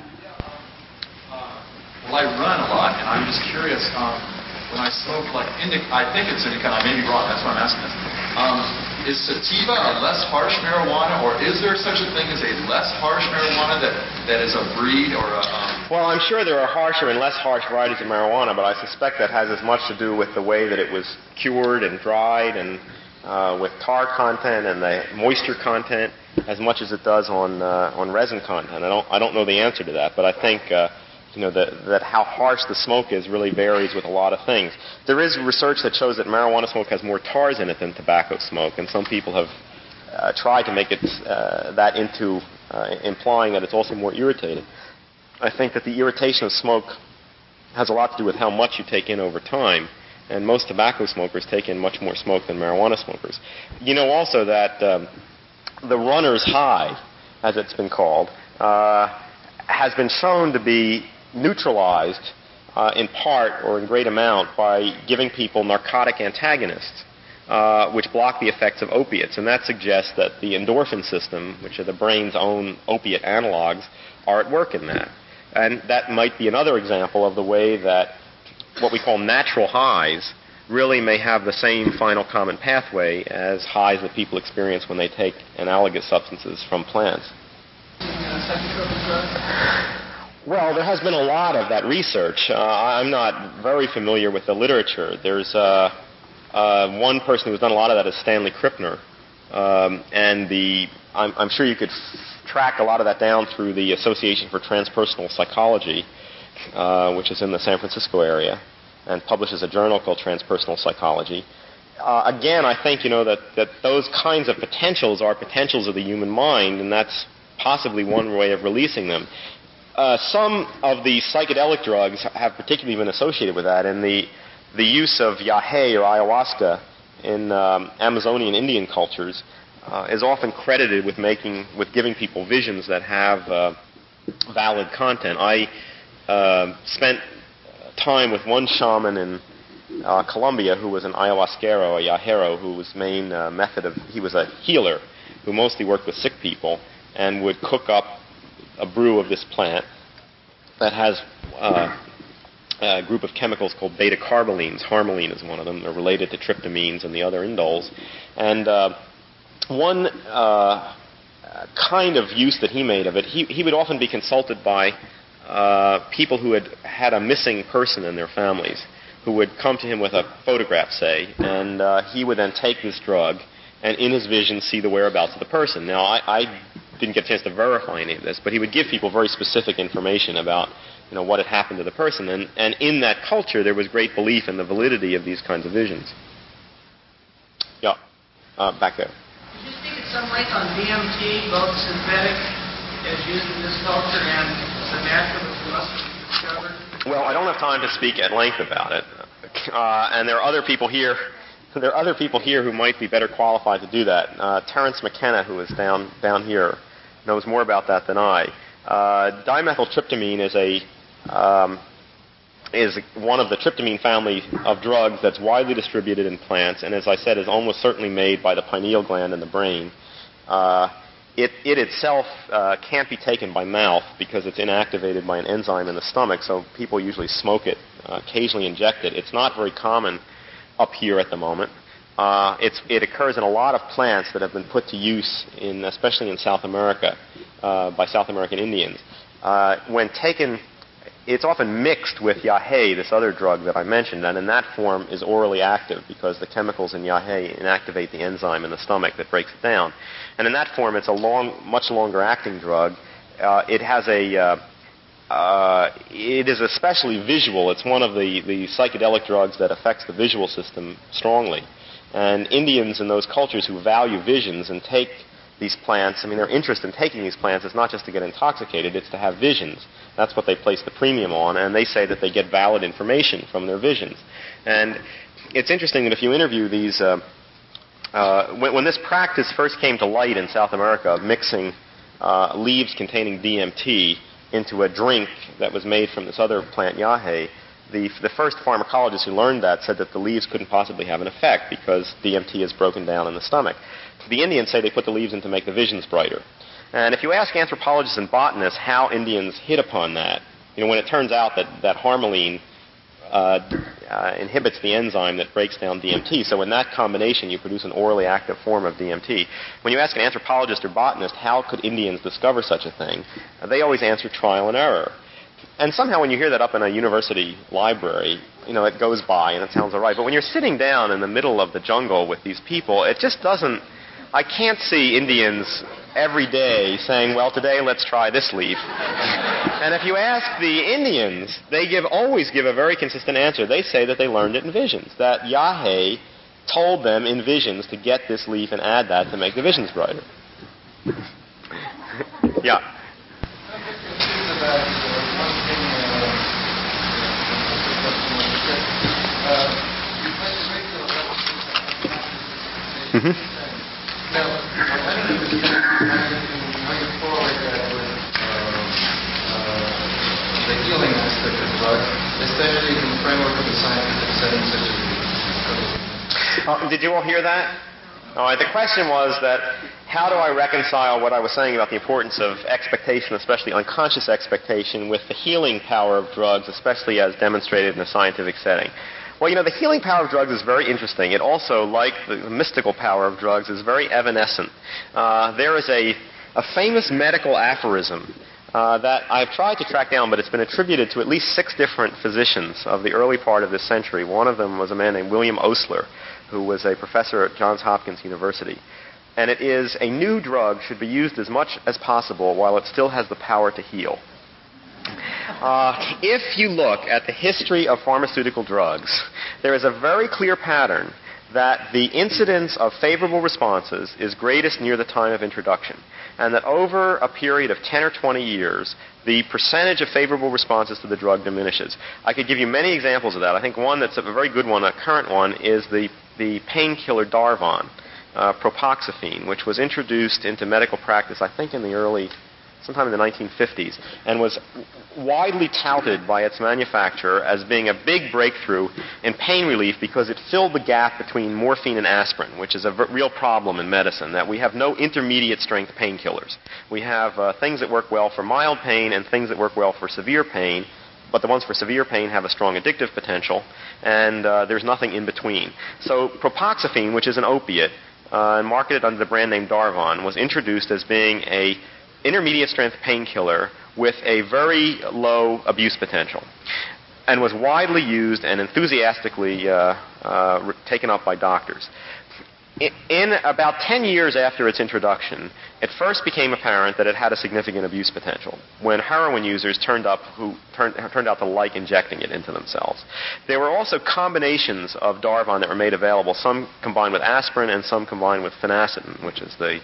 I run a lot, and I'm just curious. When I smoke, like I think it's indica, I may be wrong, that's why I'm asking this. Is sativa a less harsh marijuana, or is there such a thing as a less harsh marijuana that is a breed or a... Well, I'm sure there are harsher and less harsh varieties of marijuana, but I suspect that has as much to do with the way that it was cured and dried and with tar content and the moisture content as much as it does on resin content. I don't know the answer to that, but I think that how harsh the smoke is really varies with a lot of things. There is research that shows that marijuana smoke has more tars in it than tobacco smoke, and some people have tried to make it that into implying that it's also more irritating. I think that the irritation of smoke has a lot to do with how much you take in over time, and most tobacco smokers take in much more smoke than marijuana smokers. You know also that the runner's high, as it's been called, has been shown to be neutralized in part or in great amount by giving people narcotic antagonists which block the effects of opiates. And that suggests that the endorphin system, which are the brain's own opiate analogs, are at work in that. And that might be another example of the way that what we call natural highs really may have the same final common pathway as highs that people experience when they take analogous substances from plants. Well, there has been a lot of that research. I'm not very familiar with the literature. There's one person who's done a lot of that is Stanley Krippner. And I'm sure you could track a lot of that down through the Association for Transpersonal Psychology, which is in the San Francisco area, and publishes a journal called Transpersonal Psychology. Again, I think that those kinds of potentials are potentials of the human mind, and that's possibly one way of releasing them. Some of the psychedelic drugs have particularly been associated with that, and the use of yahe or ayahuasca in Amazonian Indian cultures is often credited with giving people visions that have valid content. I spent time with one shaman in Colombia who was an ayahuasquero, a yajero, whose main he was a healer who mostly worked with sick people and would cook up a brew of this plant that has a group of chemicals called beta-carbolines. Harmaline is one of them. They're related to tryptamines and the other indoles. And one kind of use that he made of it, he would often be consulted by people who had a missing person in their families, who would come to him with a photograph, say, and he would then take this drug and in his vision see the whereabouts of the person. Now, I didn't get a chance to verify any of this, but he would give people very specific information about what had happened to the person. And in that culture, there was great belief in the validity of these kinds of visions. Yeah, back there. Could you speak at some length on DMT, both synthetic as used in this culture and the natural as discovered? Well, I don't have time to speak at length about it. And there are other people here. There are other people here who might be better qualified to do that. Terence McKenna, who is down here, knows more about that than I. Dimethyltryptamine is one of the tryptamine family of drugs that's widely distributed in plants, and as I said, is almost certainly made by the pineal gland in the brain. It itself can't be taken by mouth because it's inactivated by an enzyme in the stomach, so people usually smoke it, occasionally inject it. It's not very common up here at the moment. It occurs in a lot of plants that have been put to use, especially in South America, by South American Indians. When taken, it's often mixed with yahe, this other drug that I mentioned, and in that form is orally active because the chemicals in yahe inactivate the enzyme in the stomach that breaks it down. And in that form, it's a much longer acting drug. It has it is especially visual. It's one of the psychedelic drugs that affects the visual system strongly. And Indians in those cultures who value visions and take these plants, I mean, their interest in taking these plants is not just to get intoxicated, it's to have visions. That's what they place the premium on, and they say that they get valid information from their visions. And it's interesting that if you interview these, when this practice first came to light in South America of mixing leaves containing DMT into a drink that was made from this other plant, yahe, the first pharmacologist who learned that said that the leaves couldn't possibly have an effect because DMT is broken down in the stomach. The Indians say they put the leaves in to make the visions brighter. And if you ask anthropologists and botanists how Indians hit upon that, when it turns out that harmaline inhibits the enzyme that breaks down DMT, so in that combination you produce an orally active form of DMT. When you ask an anthropologist or botanist how could Indians discover such a thing, they always answer trial and error. And somehow when you hear that up in a university library, it goes by and it sounds all right. But when you're sitting down in the middle of the jungle with these people, it just doesn't... I can't see Indians every day saying, well, today let's try this leaf. And if you ask the Indians, they always give a very consistent answer. They say that they learned it in visions, that yahe told them in visions to get this leaf and add that to make the visions brighter. Yeah. Mm-hmm. Now, I don't understand how you correlate that with the healing aspect of drugs, especially in the framework of a scientific setting such as this. Did you all hear that? All right, the question was that how do I reconcile what I was saying about the importance of expectation, especially unconscious expectation, with the healing power of drugs, especially as demonstrated in a scientific setting? Well, the healing power of drugs is very interesting. It also, like the mystical power of drugs, is very evanescent. There is a famous medical aphorism that I've tried to track down, but it's been attributed to at least 6 different physicians of the early part of this century. One of them was a man named William Osler, who was a professor at Johns Hopkins University. And it is, a new drug should be used as much as possible while it still has the power to heal. If you look at the history of pharmaceutical drugs, there is a very clear pattern that the incidence of favorable responses is greatest near the time of introduction, and that over a period of 10 or 20 years, the percentage of favorable responses to the drug diminishes. I could give you many examples of that. I think one that's a very good one, a current one, is the painkiller Darvon, propoxyphene, which was introduced into medical practice, I think, sometime in the 1950s, and was widely touted by its manufacturer as being a big breakthrough in pain relief because it filled the gap between morphine and aspirin, which is a real problem in medicine, that we have no intermediate strength painkillers. We have things that work well for mild pain and things that work well for severe pain, but the ones for severe pain have a strong addictive potential, and there's nothing in between. So propoxyphene, which is an opiate, and marketed under the brand name Darvon, was introduced as being a intermediate strength painkiller with a very low abuse potential, and was widely used and enthusiastically taken up by doctors. In about 10 years after its introduction, it first became apparent that it had a significant abuse potential when heroin users turned out to like injecting it into themselves. There were also combinations of Darvon that were made available, some combined with aspirin and some combined with phenacetin, which is the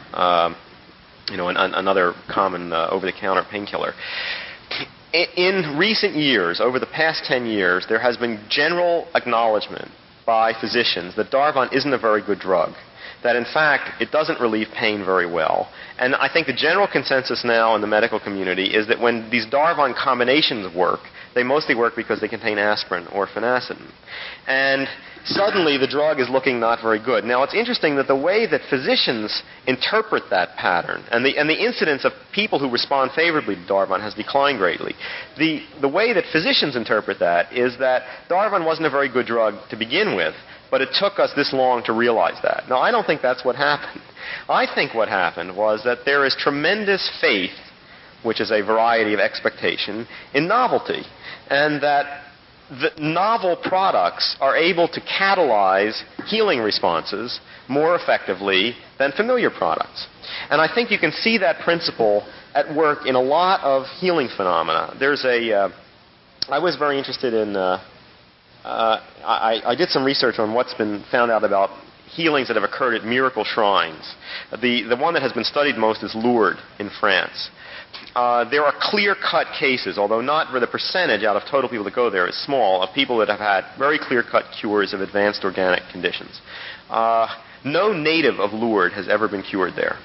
another common over-the-counter painkiller. In recent years, over the past 10 years, there has been general acknowledgement by physicians that Darvon isn't a very good drug, that in fact it doesn't relieve pain very well. And I think the general consensus now in the medical community is that when these Darvon combinations work, they mostly work because they contain aspirin or phenacetin. And suddenly the drug is looking not very good. Now it's interesting that the way that physicians interpret that pattern and the incidence of people who respond favorably to Darvon has declined greatly. The way that physicians interpret that is that Darvon wasn't a very good drug to begin with, but it took us this long to realize that. Now I don't think that's what happened. I think what happened was that there is tremendous faith, which is a variety of expectation, in novelty, and that the novel products are able to catalyze healing responses more effectively than familiar products. And I think you can see that principle at work in a lot of healing phenomena. I was very interested in, I did some research on what's been found out about healings that have occurred at miracle shrines. The one that has been studied most is Lourdes in France. There are clear-cut cases, although not where the percentage out of total people that go there is small, of people that have had very clear-cut cures of advanced organic conditions. No native of Lourdes has ever been cured there.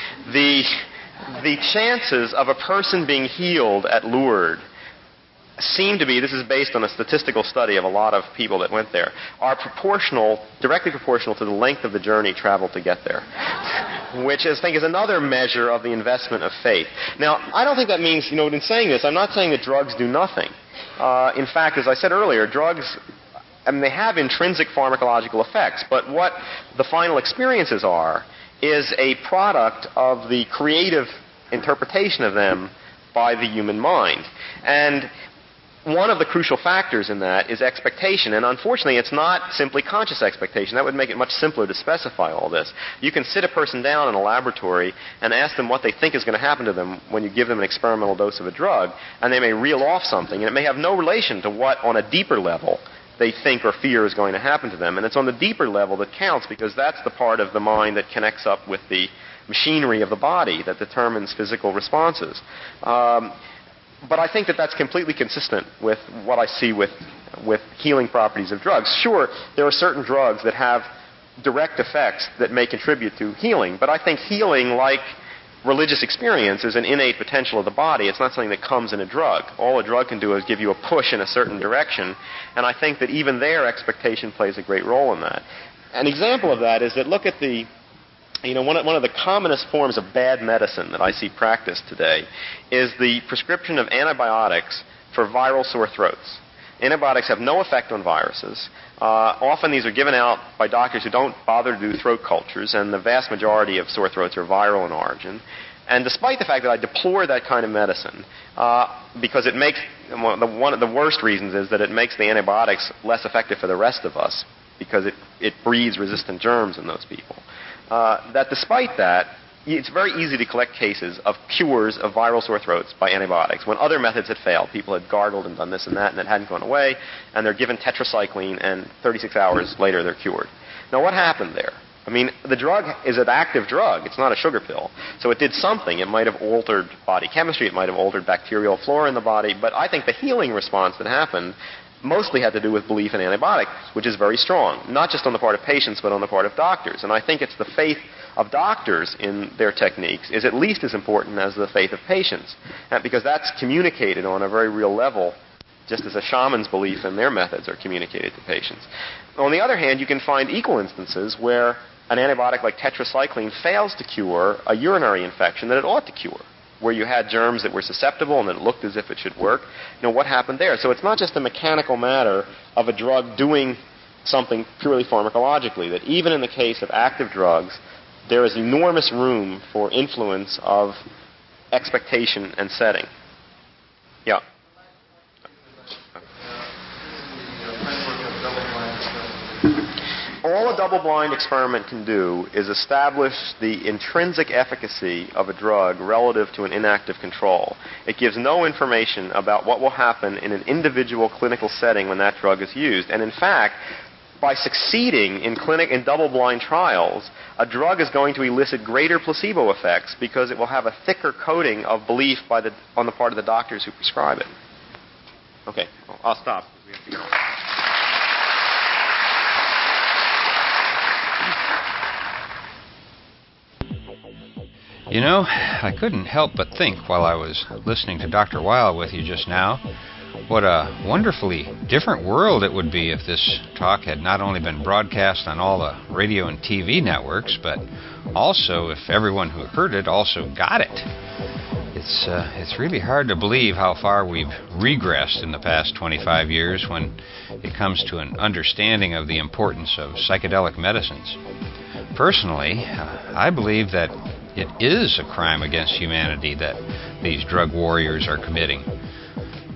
The chances of a person being healed at Lourdes seem to be, this is based on a statistical study of a lot of people that went there, are directly proportional to the length of the journey traveled to get there, which I think is another measure of the investment of faith. Now, I don't think that means, in saying this, I'm not saying that drugs do nothing. In fact, as I said earlier, drugs, they have intrinsic pharmacological effects, but what the final experiences are is a product of the creative interpretation of them by the human mind. And one of the crucial factors in that is expectation, and unfortunately it's not simply conscious expectation. That would make it much simpler to specify all this. You can sit a person down in a laboratory and ask them what they think is going to happen to them when you give them an experimental dose of a drug, and they may reel off something, and it may have no relation to what, on a deeper level, they think or fear is going to happen to them. And it's on the deeper level that counts, because that's the part of the mind that connects up with the machinery of the body that determines physical responses. But I think that that's completely consistent with what I see with healing properties of drugs. Sure, there are certain drugs that have direct effects that may contribute to healing, but I think healing, like religious experience, is an innate potential of the body. It's not something that comes in a drug. All a drug can do is give you a push in a certain direction, and I think that even there, expectation plays a great role in that. An example of that is that look at one of the commonest forms of bad medicine that I see practiced today is the prescription of antibiotics for viral sore throats. Antibiotics have no effect on viruses. Often these are given out by doctors who don't bother to do throat cultures, and the vast majority of sore throats are viral in origin. And despite the fact that I deplore that kind of medicine, because it makes, one of the worst reasons is that it makes the antibiotics less effective for the rest of us, because it breeds resistant germs in those people. That despite that, it's very easy to collect cases of cures of viral sore throats by antibiotics. When other methods had failed, people had gargled and done this and that, and it hadn't gone away, and they're given tetracycline, and 36 hours later they're cured. Now, what happened there? The drug is an active drug. It's not a sugar pill. So it did something. It might have altered body chemistry. It might have altered bacterial flora in the body. But I think the healing response that happened mostly had to do with belief in antibiotics, which is very strong, not just on the part of patients, but on the part of doctors. And I think it's the faith of doctors in their techniques is at least as important as the faith of patients, because that's communicated on a very real level, just as a shaman's belief in their methods are communicated to patients. On the other hand, you can find equal instances where an antibiotic like tetracycline fails to cure a urinary infection that it ought to cure, where you had germs that were susceptible and it looked as if it should work. What happened there? So it's not just a mechanical matter of a drug doing something purely pharmacologically, that even in the case of active drugs, there is enormous room for influence of expectation and setting. Yeah. All a double-blind experiment can do is establish the intrinsic efficacy of a drug relative to an inactive control. It gives no information about what will happen in an individual clinical setting when that drug is used. And in fact, by succeeding in double-blind trials, a drug is going to elicit greater placebo effects because it will have a thicker coating of belief on the part of the doctors who prescribe it. Okay, I'll stop. We have to go. I couldn't help but think while I was listening to Dr. Weil with you just now, what a wonderfully different world it would be if this talk had not only been broadcast on all the radio and TV networks, but also if everyone who heard it also got it. It's really hard to believe how far we've regressed in the past 25 years when it comes to an understanding of the importance of psychedelic medicines. Personally, I believe that it is a crime against humanity that these drug warriors are committing.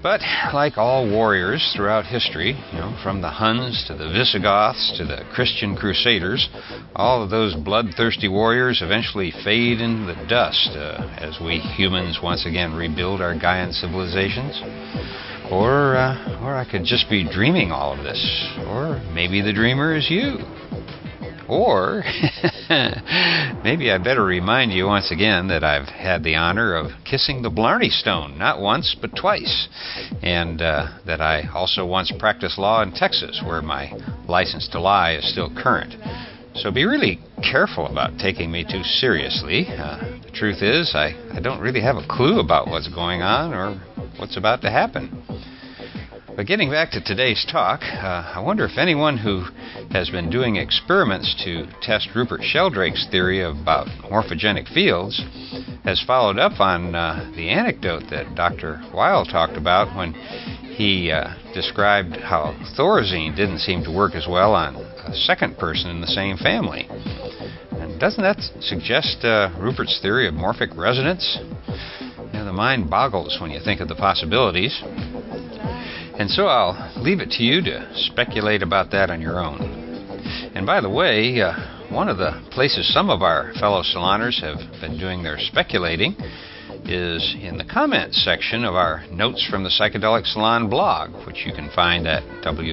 But like all warriors throughout history, from the Huns to the Visigoths to the Christian Crusaders, all of those bloodthirsty warriors eventually fade into the dust as we humans once again rebuild our Gaian civilizations. Or I could just be dreaming all of this. Or maybe the dreamer is you. Or maybe I better remind you once again that I've had the honor of kissing the Blarney Stone, not once, but twice. And that I also once practiced law in Texas, where my license to lie is still current. So be really careful about taking me too seriously. The truth is, I don't really have a clue about what's going on or what's about to happen. But getting back to today's talk, I wonder if anyone who has been doing experiments to test Rupert Sheldrake's theory about morphogenic fields has followed up on the anecdote that Dr. Weil talked about when he described how Thorazine didn't seem to work as well on a second person in the same family. And doesn't that suggest Rupert's theory of morphic resonance? The mind boggles when you think of the possibilities. And so I'll leave it to you to speculate about that on your own. And by the way, one of the places some of our fellow saloners have been doing their speculating is in the comments section of our Notes from the Psychedelic Salon blog, which you can find at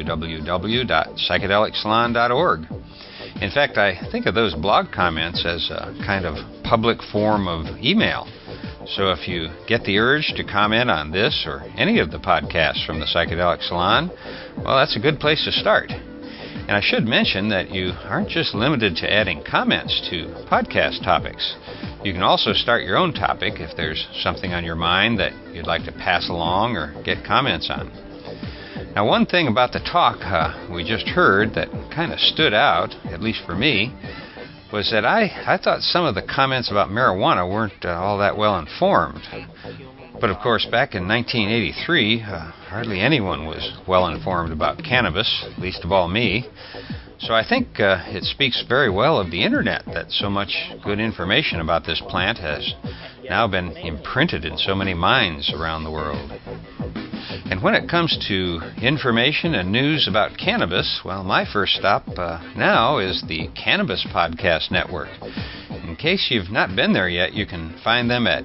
www.psychedelicsalon.org. In fact, I think of those blog comments as a kind of public form of email. So if you get the urge to comment on this or any of the podcasts from the Psychedelic Salon, well, that's a good place to start. And I should mention that you aren't just limited to adding comments to podcast topics. You can also start your own topic if there's something on your mind that you'd like to pass along or get comments on. Now, one thing about the talk we just heard that kind of stood out, at least for me, was that I thought some of the comments about marijuana weren't all that well informed. But of course, back in 1983, hardly anyone was well informed about cannabis, least of all me. So I think it speaks very well of the internet that so much good information about this plant has now been imprinted in so many minds around the world. And when it comes to information and news about cannabis, well, my first stop now is the Cannabis Podcast Network. In case you've not been there yet, you can find them at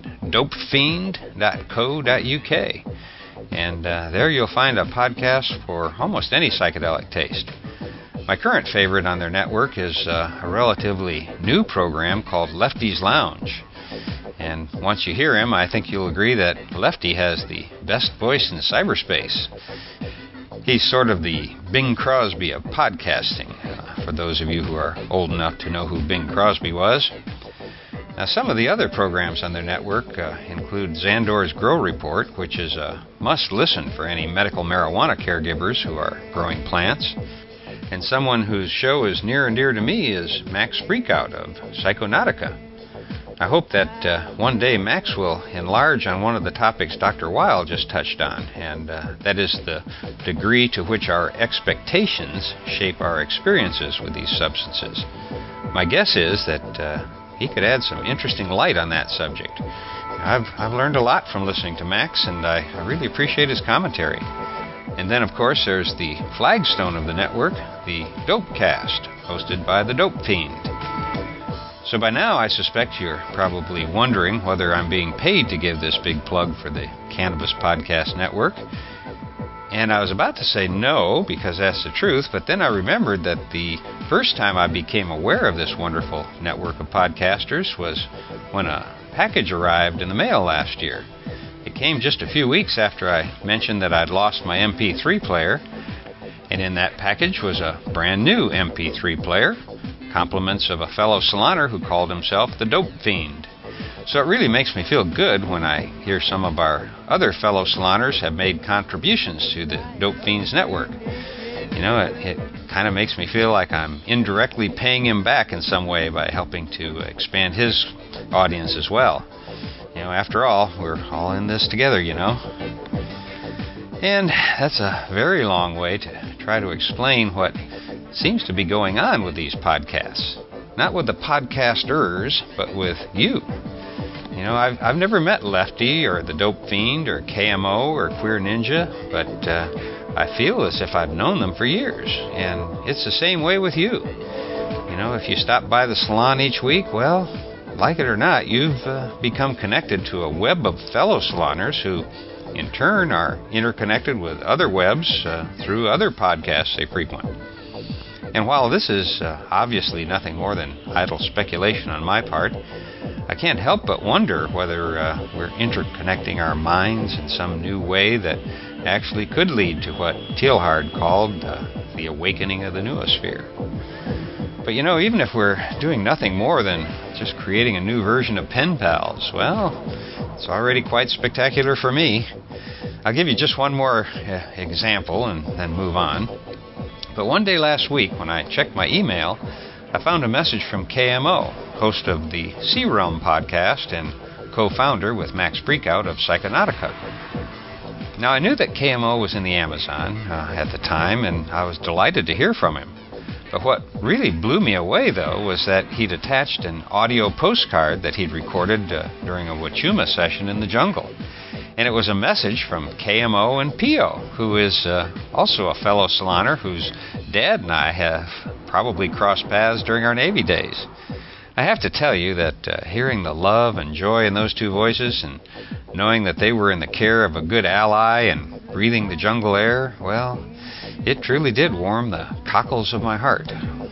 dopefiend.co.uk. And there you'll find a podcast for almost any psychedelic taste. My current favorite on their network is a relatively new program called Lefty's Lounge. And once you hear him, I think you'll agree that Lefty has the best voice in cyberspace. He's sort of the Bing Crosby of podcasting, for those of you who are old enough to know who Bing Crosby was. Now, some of the other programs on their network include Xandor's Grow Report, which is a must-listen for any medical marijuana caregivers who are growing plants. And someone whose show is near and dear to me is Max Freakout of Psychonautica. I hope that one day Max will enlarge on one of the topics Dr. Weil just touched on, and that is the degree to which our expectations shape our experiences with these substances. My guess is that he could add some interesting light on that subject. I've learned a lot from listening to Max, and I really appreciate his commentary. And then, of course, there's the flagstone of the network, the Dopecast, hosted by the Dope Fiend. So by now, I suspect you're probably wondering whether I'm being paid to give this big plug for the Cannabis Podcast Network. And I was about to say no, because that's the truth, but then I remembered that the first time I became aware of this wonderful network of podcasters was when a package arrived in the mail last year. It came just a few weeks after I mentioned that I'd lost my MP3 player, and in that package was a brand new MP3 player, compliments of a fellow saloner who called himself the Dope Fiend. So it really makes me feel good when I hear some of our other fellow saloners have made contributions to the Dope Fiends network. You know, it kind of makes me feel like I'm indirectly paying him back in some way by helping to expand his audience as well. You know, after all, we're all in this together, you know. And that's a very long way to try to explain what seems to be going on with these podcasts. Not with the podcasters, but with you. I've never met Lefty or the Dope Fiend or KMO or Queer Ninja, but I feel as if I've known them for years, and it's the same way with you. If you stop by the salon each week, well, like it or not, you've become connected to a web of fellow saloners who, in turn, are interconnected with other webs through other podcasts they frequent. And while this is obviously nothing more than idle speculation on my part, I can't help but wonder whether we're interconnecting our minds in some new way that actually could lead to what Teilhard called the awakening of the noosphere. But even if we're doing nothing more than just creating a new version of Pen Pals, well, it's already quite spectacular for me. I'll give you just one more example and then move on. But one day last week, when I checked my email, I found a message from KMO, host of the Sea Realm podcast and co-founder with Max Freakout of Psychonautica. Now, I knew that KMO was in the Amazon at the time, and I was delighted to hear from him. But what really blew me away, though, was that he'd attached an audio postcard that he'd recorded during a Wachuma session in the jungle. And it was a message from KMO and Pio, who is also a fellow saloner whose dad and I have probably crossed paths during our Navy days. I have to tell you that hearing the love and joy in those two voices and knowing that they were in the care of a good ally and breathing the jungle air, well, it truly did warm the cockles of my heart,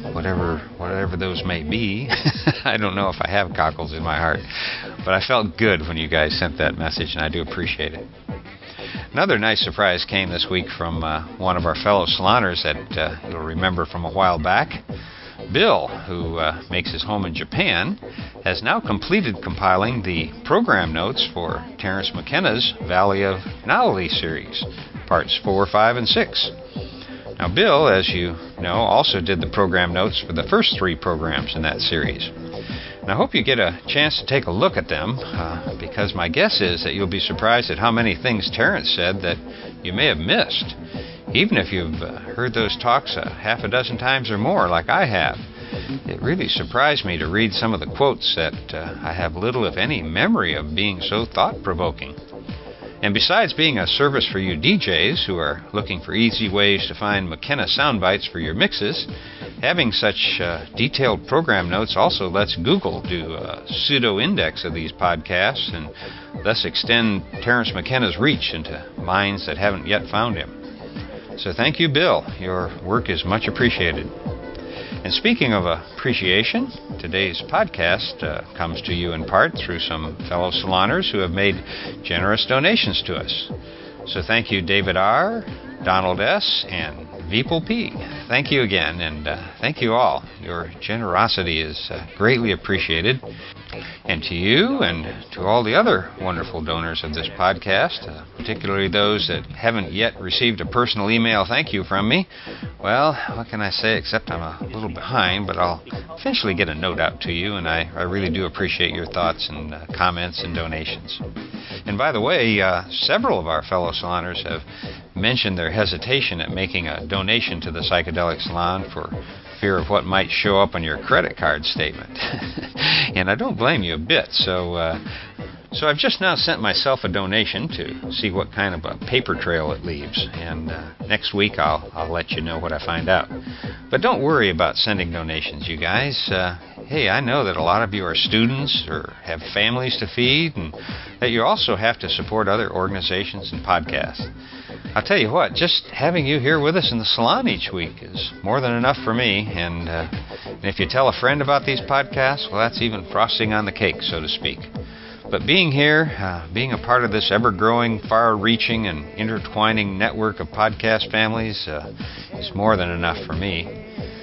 whatever those may be. I don't know if I have cockles in my heart, but I felt good when you guys sent that message, and I do appreciate it. Another nice surprise came this week from one of our fellow saloners that you'll remember from a while back. Bill, who makes his home in Japan, has now completed compiling the program notes for Terence McKenna's Valley of Nowell series, parts 4, 5, and 6. Now, Bill, as you know, also did the program notes for the first 3 programs in that series. And I hope you get a chance to take a look at them, because my guess is that you'll be surprised at how many things Terence said that you may have missed, even if you've heard those talks half a dozen times or more, like I have. It really surprised me to read some of the quotes that I have little, if any, memory of being so thought-provoking. And besides being a service for you DJs who are looking for easy ways to find McKenna sound bites for your mixes, having such detailed program notes also lets Google do a pseudo-index of these podcasts and thus extend Terence McKenna's reach into minds that haven't yet found him. So thank you, Bill. Your work is much appreciated. And speaking of appreciation, today's podcast comes to you in part through some fellow saloners who have made generous donations to us. So thank you, David R., Donald S., and Vipul P. Thank you again, and thank you all. Your generosity is greatly appreciated. And to you and to all the other wonderful donors of this podcast, particularly those that haven't yet received a personal email thank you from me, well, what can I say except I'm a little behind, but I'll eventually get a note out to you, and I really do appreciate your thoughts and comments and donations. And by the way, several of our fellow saloners have mentioned their hesitation at making a donation to the Psychedelic Salon for fear of what might show up on your credit card statement. And I don't blame you a bit. So I've just now sent myself a donation to see what kind of a paper trail it leaves. And next week I'll let you know what I find out. But don't worry about sending donations, you guys. Hey, I know that a lot of you are students or have families to feed, and that you also have to support other organizations and podcasts. I'll tell you what, just having you here with us in the salon each week is more than enough for me, and if you tell a friend about these podcasts, well, that's even frosting on the cake, so to speak. But being here, being a part of this ever-growing, far-reaching, and intertwining network of podcast families is more than enough for me.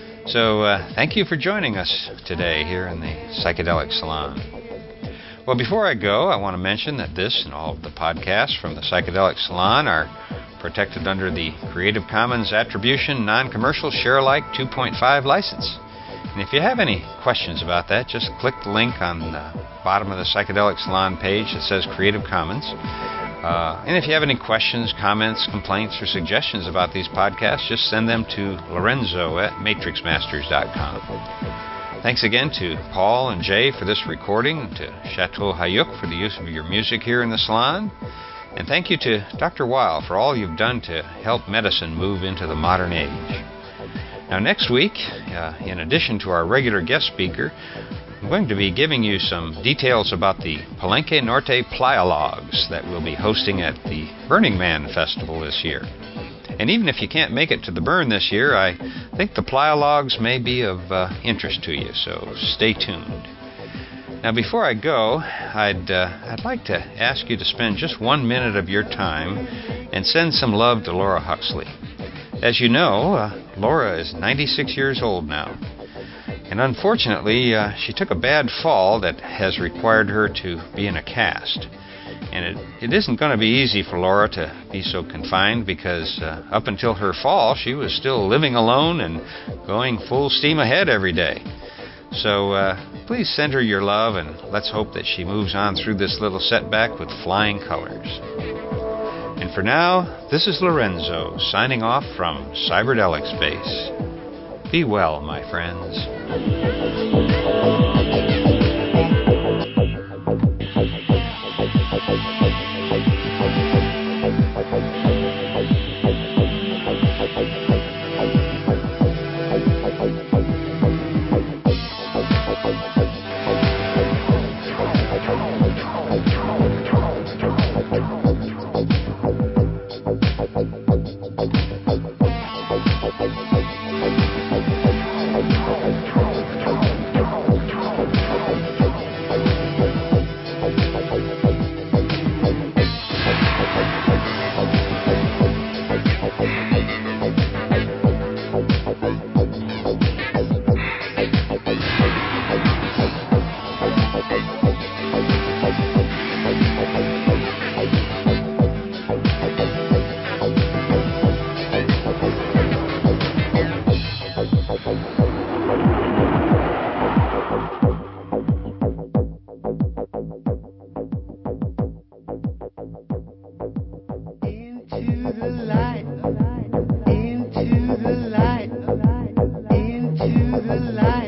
So thank you for joining us today here in the Psychedelic Salon. Well, before I go, I want to mention that this and all of the podcasts from the Psychedelic Salon are protected under the Creative Commons Attribution Non-Commercial Share-alike 2.5 license. And if you have any questions about that, just click the link on the bottom of the Psychedelic Salon page that says Creative Commons. And if you have any questions, comments, complaints, or suggestions about these podcasts, just send them to Lorenzo at matrixmasters.com. Thanks again to Paul and Jay for this recording, to Chateau Hayuk for the use of your music here in the salon, and thank you to Dr. Weil for all you've done to help medicine move into the modern age. Now next week, in addition to our regular guest speaker, I'm going to be giving you some details about the Palenque Norte Playalogs that we'll be hosting at the Burning Man Festival this year. And even if you can't make it to the burn this year, I think the Playalogs may be of interest to you, so stay tuned. Now before I go, I'd like to ask you to spend just 1 minute of your time and send some love to Laura Huxley. As you know, Laura is 96 years old now. And unfortunately, she took a bad fall that has required her to be in a cast. And it isn't going to be easy for Laura to be so confined because up until her fall, she was still living alone and going full steam ahead every day. So please send her your love, and let's hope that she moves on through this little setback with flying colors. And for now, this is Lorenzo signing off from Cyberdelic Space. Be well, my friends. Into the light, into the light.